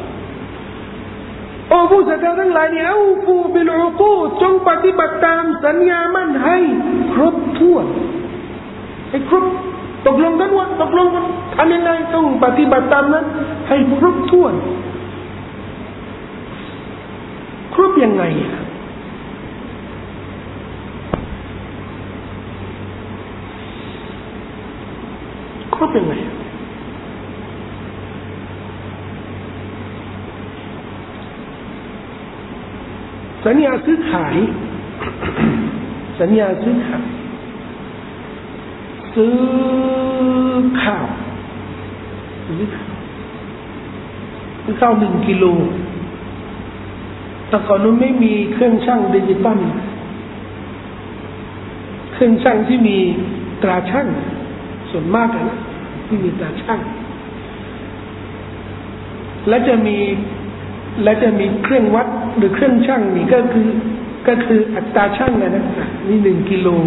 โอ้ผู้ศรัทธาทั้งหลายนี่เอาฟูบิลอุกูดจงปฏิบัติตามสัญญามั่นให้ครบถ้วนให้ครบตกลงกันว่าตกลงกันทำยังไงต้องปฏิบัติตามนั้นให้ครบถ้วนครบยังไงครบยังไงสัญญาซื้อขายสัญญาซื้อขายซื้อข้าวซื้อข้าวซื้อข้าวหนึ่งกิโลแต่ก่อนนู้นไม่มีเครื่องชั่งดิจิตอลเครื่องชั่งที่มีตราชั่งส่วนมากนะที่มีตราชั่งและจะมีและจะมีเครื่องวัดหรือเครื่องชั่งนี่ก็คือก็คืออัตราชั่งนะนะนี่หนึ่งกิโล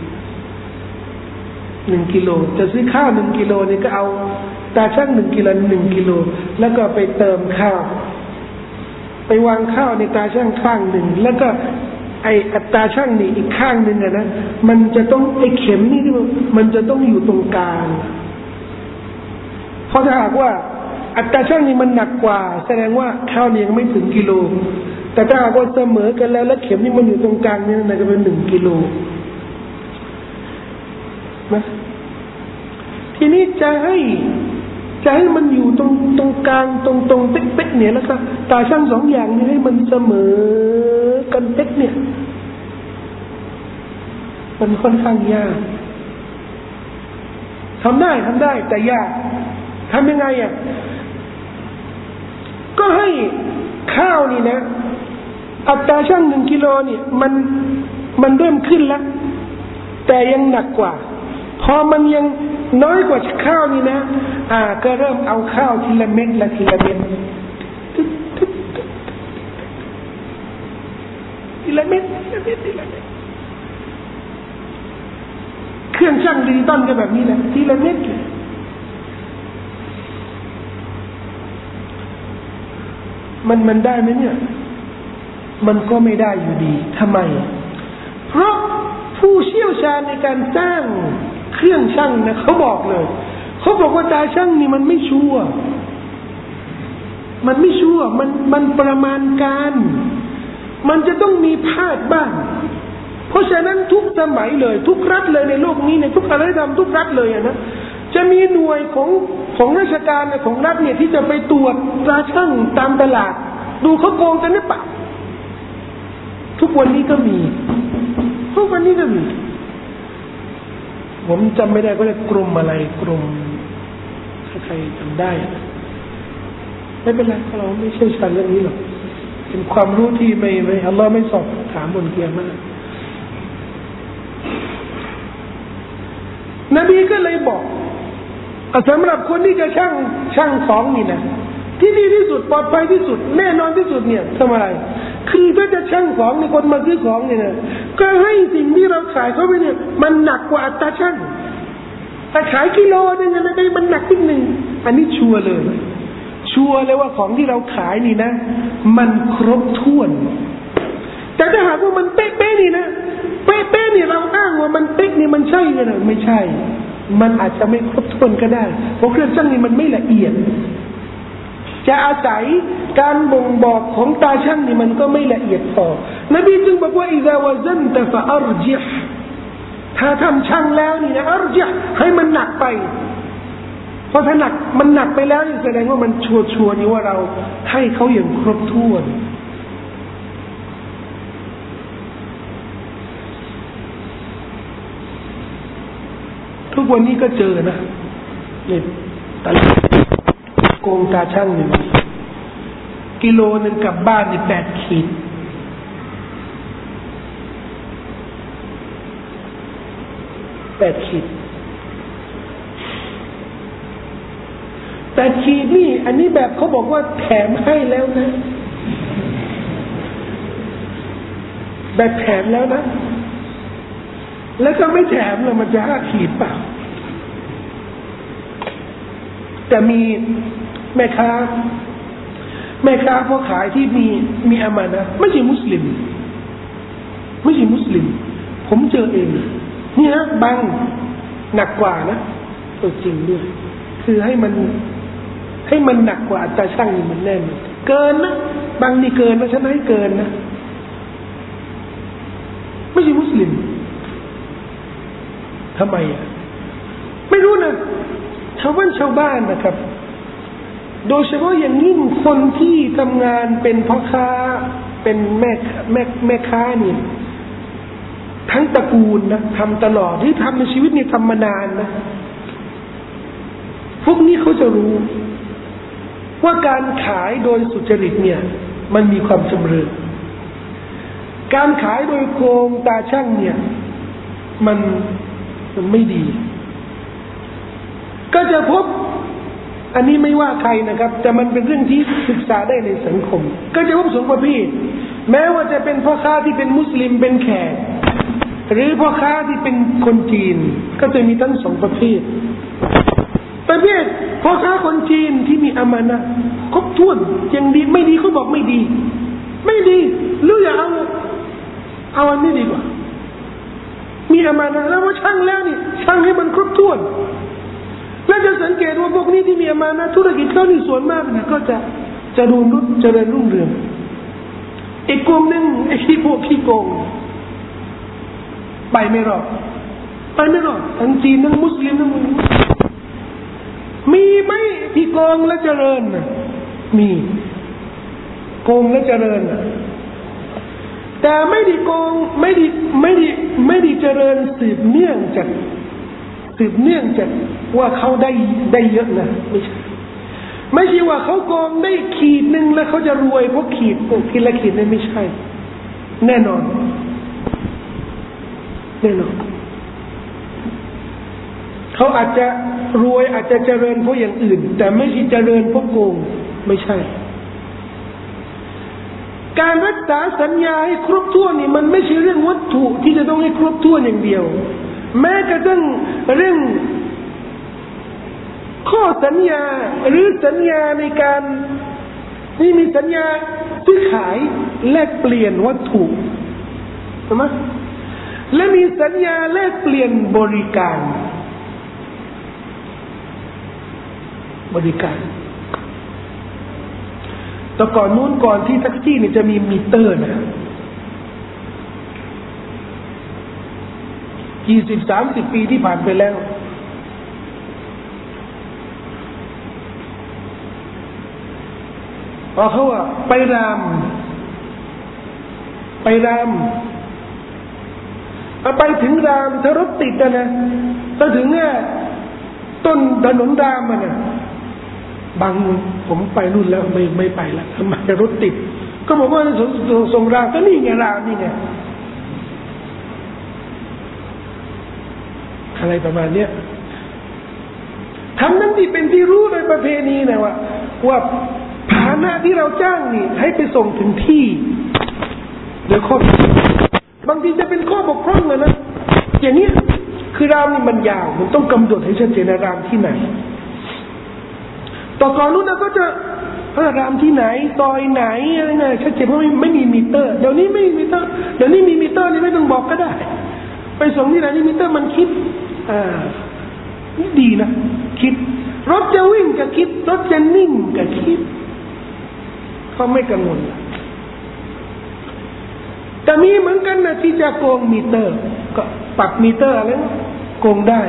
หนึ่งกิโลจะซื้อข้าวหนึ่งกิโลนี่ก็เอาตาชั่งหนึ่งกิโลหนึ่งกิโลแล้วก็ไปเติมข้าวไปวางข้าวในตาชั่งข้างหนึ่งแล้วก็ไออัตราชั่งนี่อีกข้างหนึ่งอะนะมันจะต้องไอเข็มนี่มันจะต้องอยู่ตรงกลางเพราะถ้าหากว่าอัตราชั่งนี่มันหนักกว่าแสดงว่าข้าวนี่ยังไม่ถึงกิโลแต่ถ้าหากว่าเสมอกันแล้วแล้วเข็มนี่มันอยู่ตรงกลางนี่น่าจะเป็นหนึ่งกิโลนะทีนี้จะให้จะให้มันอยู่ตรงตรงกลางตรงตรงเป๊ะๆเนี่ยแล้วก็ตาช่างสองอย่างนี้ให้มันเสมอกันเป๊ะเนี่ยมันค่อนข้างยากทำได้ทำได้แต่ยากทำยังไงอ่ะก็ให้ข้าวนี่นะอัตราช่างหนึ่งกิโลเนี่ยมันมันเริ่มขึ้นแล้วแต่ยังหนักกว่าพอมันยังน้อยกว่าข้าวนี่นะอ่าก็เริ่มเอาข้าวทีละเม็ดละทีละเม็ดทีละเม็ดทีละเม็ดทีละเม็ดเครื่องชั่งดิจิตอลก็แบบนี้แหละทีละเม็ดเลยมันมันได้ไหมเนี่ยมันก็ไม่ได้อยู่ดีทำไมเพราะผู้เชี่ยวชาญในการสร้างเครื่องชั่งนะเขาบอกเลยเขาบอกว่าตาชั่งนี่มันไม่ชัวร์มันไม่ชัวร์มันมันประมาณการมันจะต้องมีพลาดบ้างเพราะฉะนั้นทุกสมัยเลยทุกรัฐเลยในโลกนี้ในทุกอารยธรรมทุกรัฐเลยนะจะมีหน่วยของของราชการของรัฐเนี่ยที่จะไปตรวจตราชั่งตามตลาดดูเขาโกงกันหรือเปล่าทุกวันนี้ก็มีทุกวันนี้ก็มีผมจำไม่ได้ก็เรียกกรมอะไรกรมถ้าใครจำได้ไม่เป็นไรเราไม่เชี่ยวชาญเรื่องนี้หรอกเป็นความรู้ที่ไม่ไม่อัลลอฮ์ไม่สอบถามบนเกียรตินบีก็เลยบอกสำหรับคนที่จะช่างช่างของนี่นะที่ดีที่สุดปลอดภัยที่สุดแน่นอนที่สุดเนี่ยทำอะไรคือถ้าจะช่างของในคนมาซื้อของเนี่ยนะก็ให้สิ่งที่เราขายเขาไปเนี่ยมันหนักกว่าอัตราช่างแต่ขายกิโลนึงนะได้มันหนักนิดนึงอันนี้ชัวร์เลยชัวร์เลยว่าของที่เราขายนี่นะมันครบถ้วนแต่ถ้าหากว่ามันเป๊ะๆนี่นะเป๊ะๆนี่เราอ้างว่ามันเป๊ะนี่มันใช่กันหรือไม่ใช่มันอาจจะไม่ครบถ้วนก็ได้เพราะเครื่องชั่งนี่มันไม่ละเอียดจะอาศัยการบ่งบอกของตาช่างนี่มันก็ไม่ละเอียดพอนบีจึงบอกว่าอิซาวะซันตะฟะอัรจิฮถ้าทำช่างแล้วนี่นะอัรจิฮให้มันหนักไปเพราะถ้าหนักมันหนักไปแล้วนี่แสดงว่ามันชัวร์ๆนี่ว่าเราให้เขาอย่างครบถ้วนทุกวันนี้ก็เจอนะนี่ตลาดโกงตาช่างนี่กิโลนึงกลับบ้านนี่แปดขีดแปดขีดแปดขีดนี่อันนี้แบบเขาบอกว่าแถมให้แล้วนะแบบแถมแล้วนะแล้วก็ไม่แถมเลยมันจะห้าขีดเปล่าแต่มีแม่ค้าแม่ค้าพ่อขายที่มีมีอามานะไม่ใช่มุสลิมไม่ใช่มุสลิมผมเจอเองนี่นะบางหนักกว่านะตัวจริงด้วยคือให้มันให้มันหนักกว่าอัตราช่างนี่มันแน่นเกินนะบางนี่เกินนะฉันให้เกินนะไม่ใช่มุสลิมทำไมอ่ะไม่รู้นะชาวบ้านชาวบ้านนะครับโดยเฉพาะอย่างยิ่งคนที่ทำงานเป็นพ่อค้าเป็นแม่แม่แม่ค้านี่ทั้งตระกูลนะทำตลอดที่ทำในชีวิตนี่ทำมานานนะพวกนี้เขาจะรู้ว่าการขายโดยสุจริตเนี่ยมันมีความจำเริญการขายโดยโกงตาช่างเนี่ยมันมันไม่ดีก็จะพบอันนี้ไม่ว่าใครนะครับแต่มันเป็นเรื่องที่ศึกษาได้ในสังคมก็จะพบสองประเภทแม้ว่าจะเป็นพ่อค้าที่เป็นมุสลิมเป็นแขกหรือพ่อค้าที่เป็นคนจีนก็จะมีทั้งสองประเภทประเภทพ่อค้าคนจีนที่มีอามานะห์ครบถ้วนอย่างดีไม่ดีเขาบอกไม่ดีไม่ดีหรืออย่าเอาเอาอันนี้ดีกว่ามีอามานะห์แล้วว่าช่างแล้วนี่ช่างให้มันครบถ้วนแล้วจะสังเกตว่าพวกนี้ที่มีอามานะห์ธุรกิจเขานี่ส่วนมากนะก็จะจะดูรุ่งเจริญรุ่งเรืองอีกกลุ่มนึงไอ้ที่พวกขี้โกงไปไม่รอดไปไม่รอดทั้งจีนทั้งมุสลิมทั้งมุสลิมมีไหมที่โกงและเจริญนะมีโกงและเจริญนะแต่ไม่ได้โกงไม่ได้ไม่ได้ไม่ได้เจริญสืบเนื่องจากสืบเนื่องจากว่าเขาได้ได้เยอะนะไม่ใช่ไม่ใช่ว่าเขาโกงได้ขีดหนึ่งแล้วเขาจะรวยเพราะขีดขีดละขีดนี่ไม่ใช่แน่นอนแน่นอนเขาอาจจะรวยอาจจะเจริญเพราะอย่างอื่นแต่ไม่ใช่เจริญเพราะโกงไม่ใช่การรักษาสัญญาให้ครบถ้วนนี่มันไม่ใช่เรื่องวัตถุที่จะต้องให้ครบถ้วนอย่างเดียวแม้กระทั่งเรื่องข้อสัญญาหรือสัญญาในการที่มีสัญญาซื้อขายแลกเปลี่ยนวัตถุใช่ไหมและมีสัญญาแลกเปลี่ยนบริการบริการแต่ก่อนนู้นก่อนที่แท็กซี่เนี่ยจะมีมิเตอร์นะยี่สิบสามสิบปีที่ผ่านไปแล้วพอเขาว่าไปรามไปรามไปถึงรามถ้ารถติดนะถ้าถึงเนี่ยต้นถนนรามมันนะบางผมไปนู่นแล้วไม่ไม่ไปแล้วทำไมรถติดก็บอกว่าส่งส่งรามก็นี่ไงรามนี่ไงอะไรประมาณเนี้ยทั้งนั้นที่เป็นที่รู้ในประเพณีนะว่าว่าฐานะที่เราจ้างนี่ให้ไปส่งถึงที่โดยข้อบางทีจะเป็นข้อบกพร่องเลยนะอย่างนี้คือรามนี่มันยาวมันต้องกำหนดให้ชัดเจนรามที่ไหนต่อก่อนนู้นเราก็จะรามที่ไหนซอยไหนอะไรไงชัดเจนเพราะไม่ไม่มีมิเตอร์เดี๋ยวนี้ไม่มีมิเตอร์เดี๋ยวนี้มีมิเตอร์นี่ไม่ต้องบอกก็ได้ไปส่งที่ไหนนี่มิเตอร์มันคิดอ่านี่ดีนะคิดรถจะวิ่งก็คิดรถจะนิ่งก็คิดเขาไม่กังวลแต่มีเหมือนกันนะที่จะโกงมิเตอร์ก็ปักมิเตอร์อะไรโกงได้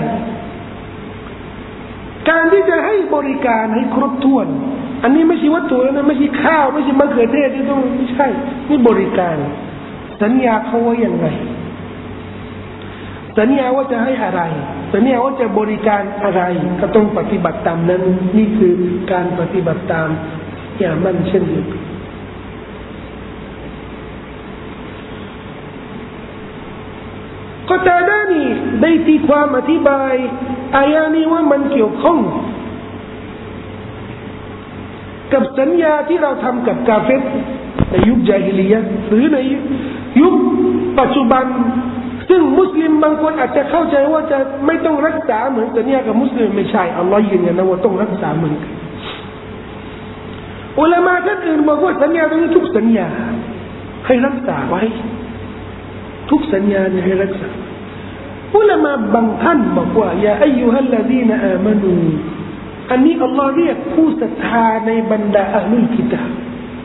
การที่จะให้บริการให้ครบถ้วนอันนี้ไม่ใช่วัตถุนะไม่ใช่ข้าวไม่ใช่มะเขือเทศที่ต้องไม่ใช่นี่บริการสัญญาเขาว่าอย่างไรสัญญาว่าจะให้อะไรสัญญาว่าจะบริการอะไรก็ต้องปฏิบัติตามนั้นนี่คือการปฏิบัติตามอย่ามั่นเช่นเดียวกันก็แต่ด้านนี้ได้ตีความอธิบายอายะนี้ว่ามันเกี่ยวข้องกับสัญญาที่เราทำกับกาเฟรในยุคญาฮิลียะห์หรือในยุคปัจจุบันซึ่งมุสลิมบางคนอาจจะเข้าใจว่าจะไม่ต้องรักษาเหมือนสัญญากับมุสลิมไม่ใช่อัลลอฮ์ยืนยันนะว่าต้องรักษาเหมือนกันอุลามะท่านอื่นบอกว่าสัญญาตรงนี้ทุกสัญญาให้รักษาไว้ทุกสัญญาเนี่ยให้รักษาอุลามะบางท่านบอกว่ายาอัยยูฮัลลซีนอามานูอันนี้อัลลอฮ์เรียกผู้ศรัทธาในบรรดาอัลลุลกิตาบ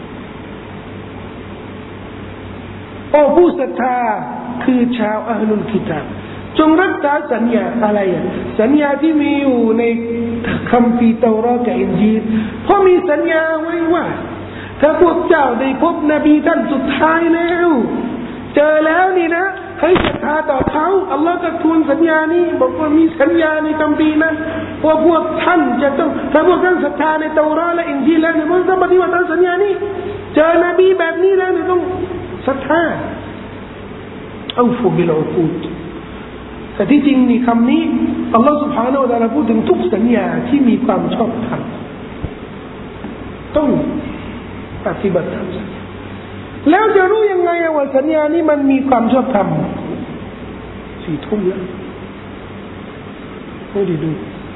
โอ้ผู้ศรัทธาคือชาวอัลลุลกิตาบจงรักษาสัญญาอะไรอ่ะสัญญาที่มีอยู่ในคัมภีร์เตารากับอินญีลเพราะมีสัญญาไว้ว่าถ้าพวกเจ้าได้พบนบีท่านสุดท้ายแล้วเจอแล้วนี่นะให้ศรัทธาต่อเขาอัลลอฮ์จะทวงสัญญานี้บอกว่ามีสัญญาในคัมภีร์นั้นว่าพวกท่านจะต้องถ้าพวกท่านศรัทธาในเตาราและอินญีลแล้วเนี่ยมันต้องปฏิบัติตามสัญญานี้เจอนบีแบบนี้แล้วเนี่ยต้องศรัทธาเอาฟูบิลอุกูดแต่ที่จริงนี่คำนี้อัลลอฮ์ سبحانه และ تعالى พูดถึงทุกสัญญาที่มีความชอบธรรมต้องปฏิบัติตามสัญญาแล้วจะรู้ยังไงว่าสัญญานี้มันมีความชอบธรรมสี่ทุ่มแล้วไม่ได้ดู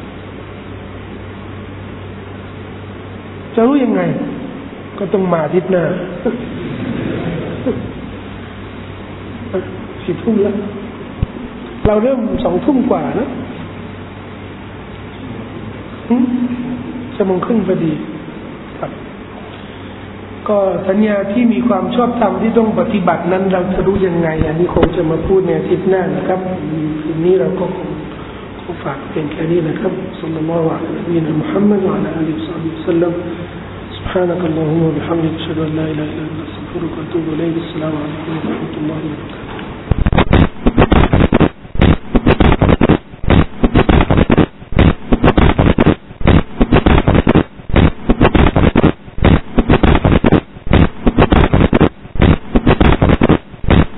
จะรู้ยังไงก็ต้องมาอาทิตย์หน้าสี่ทุ่มแล้วเราเริ่มสองทุ่มกว่านะชั่วโมงครึ่งพอดีครับก็สัญญาที่มีความชอบธรรมที่ต้องปฏิบัตินั้นเราจะรู้ยังไงอันนี้คงจะมาพูดในอาทิตย์หน้านะครับคืนนี้เราก็คงขอฝากเพียงแค่นี้นะครับศ็อลลัลลอฮุอะลัยฮิวะซัลลัมมุฮัมมัดวะอะลาอาลิฮิวะซัลลัมسبحانك اللهم وبحمدك اشهد ان لا اله الا انت استغفرك واتوب اليك السلام عليكم ورحمه الله وبركاته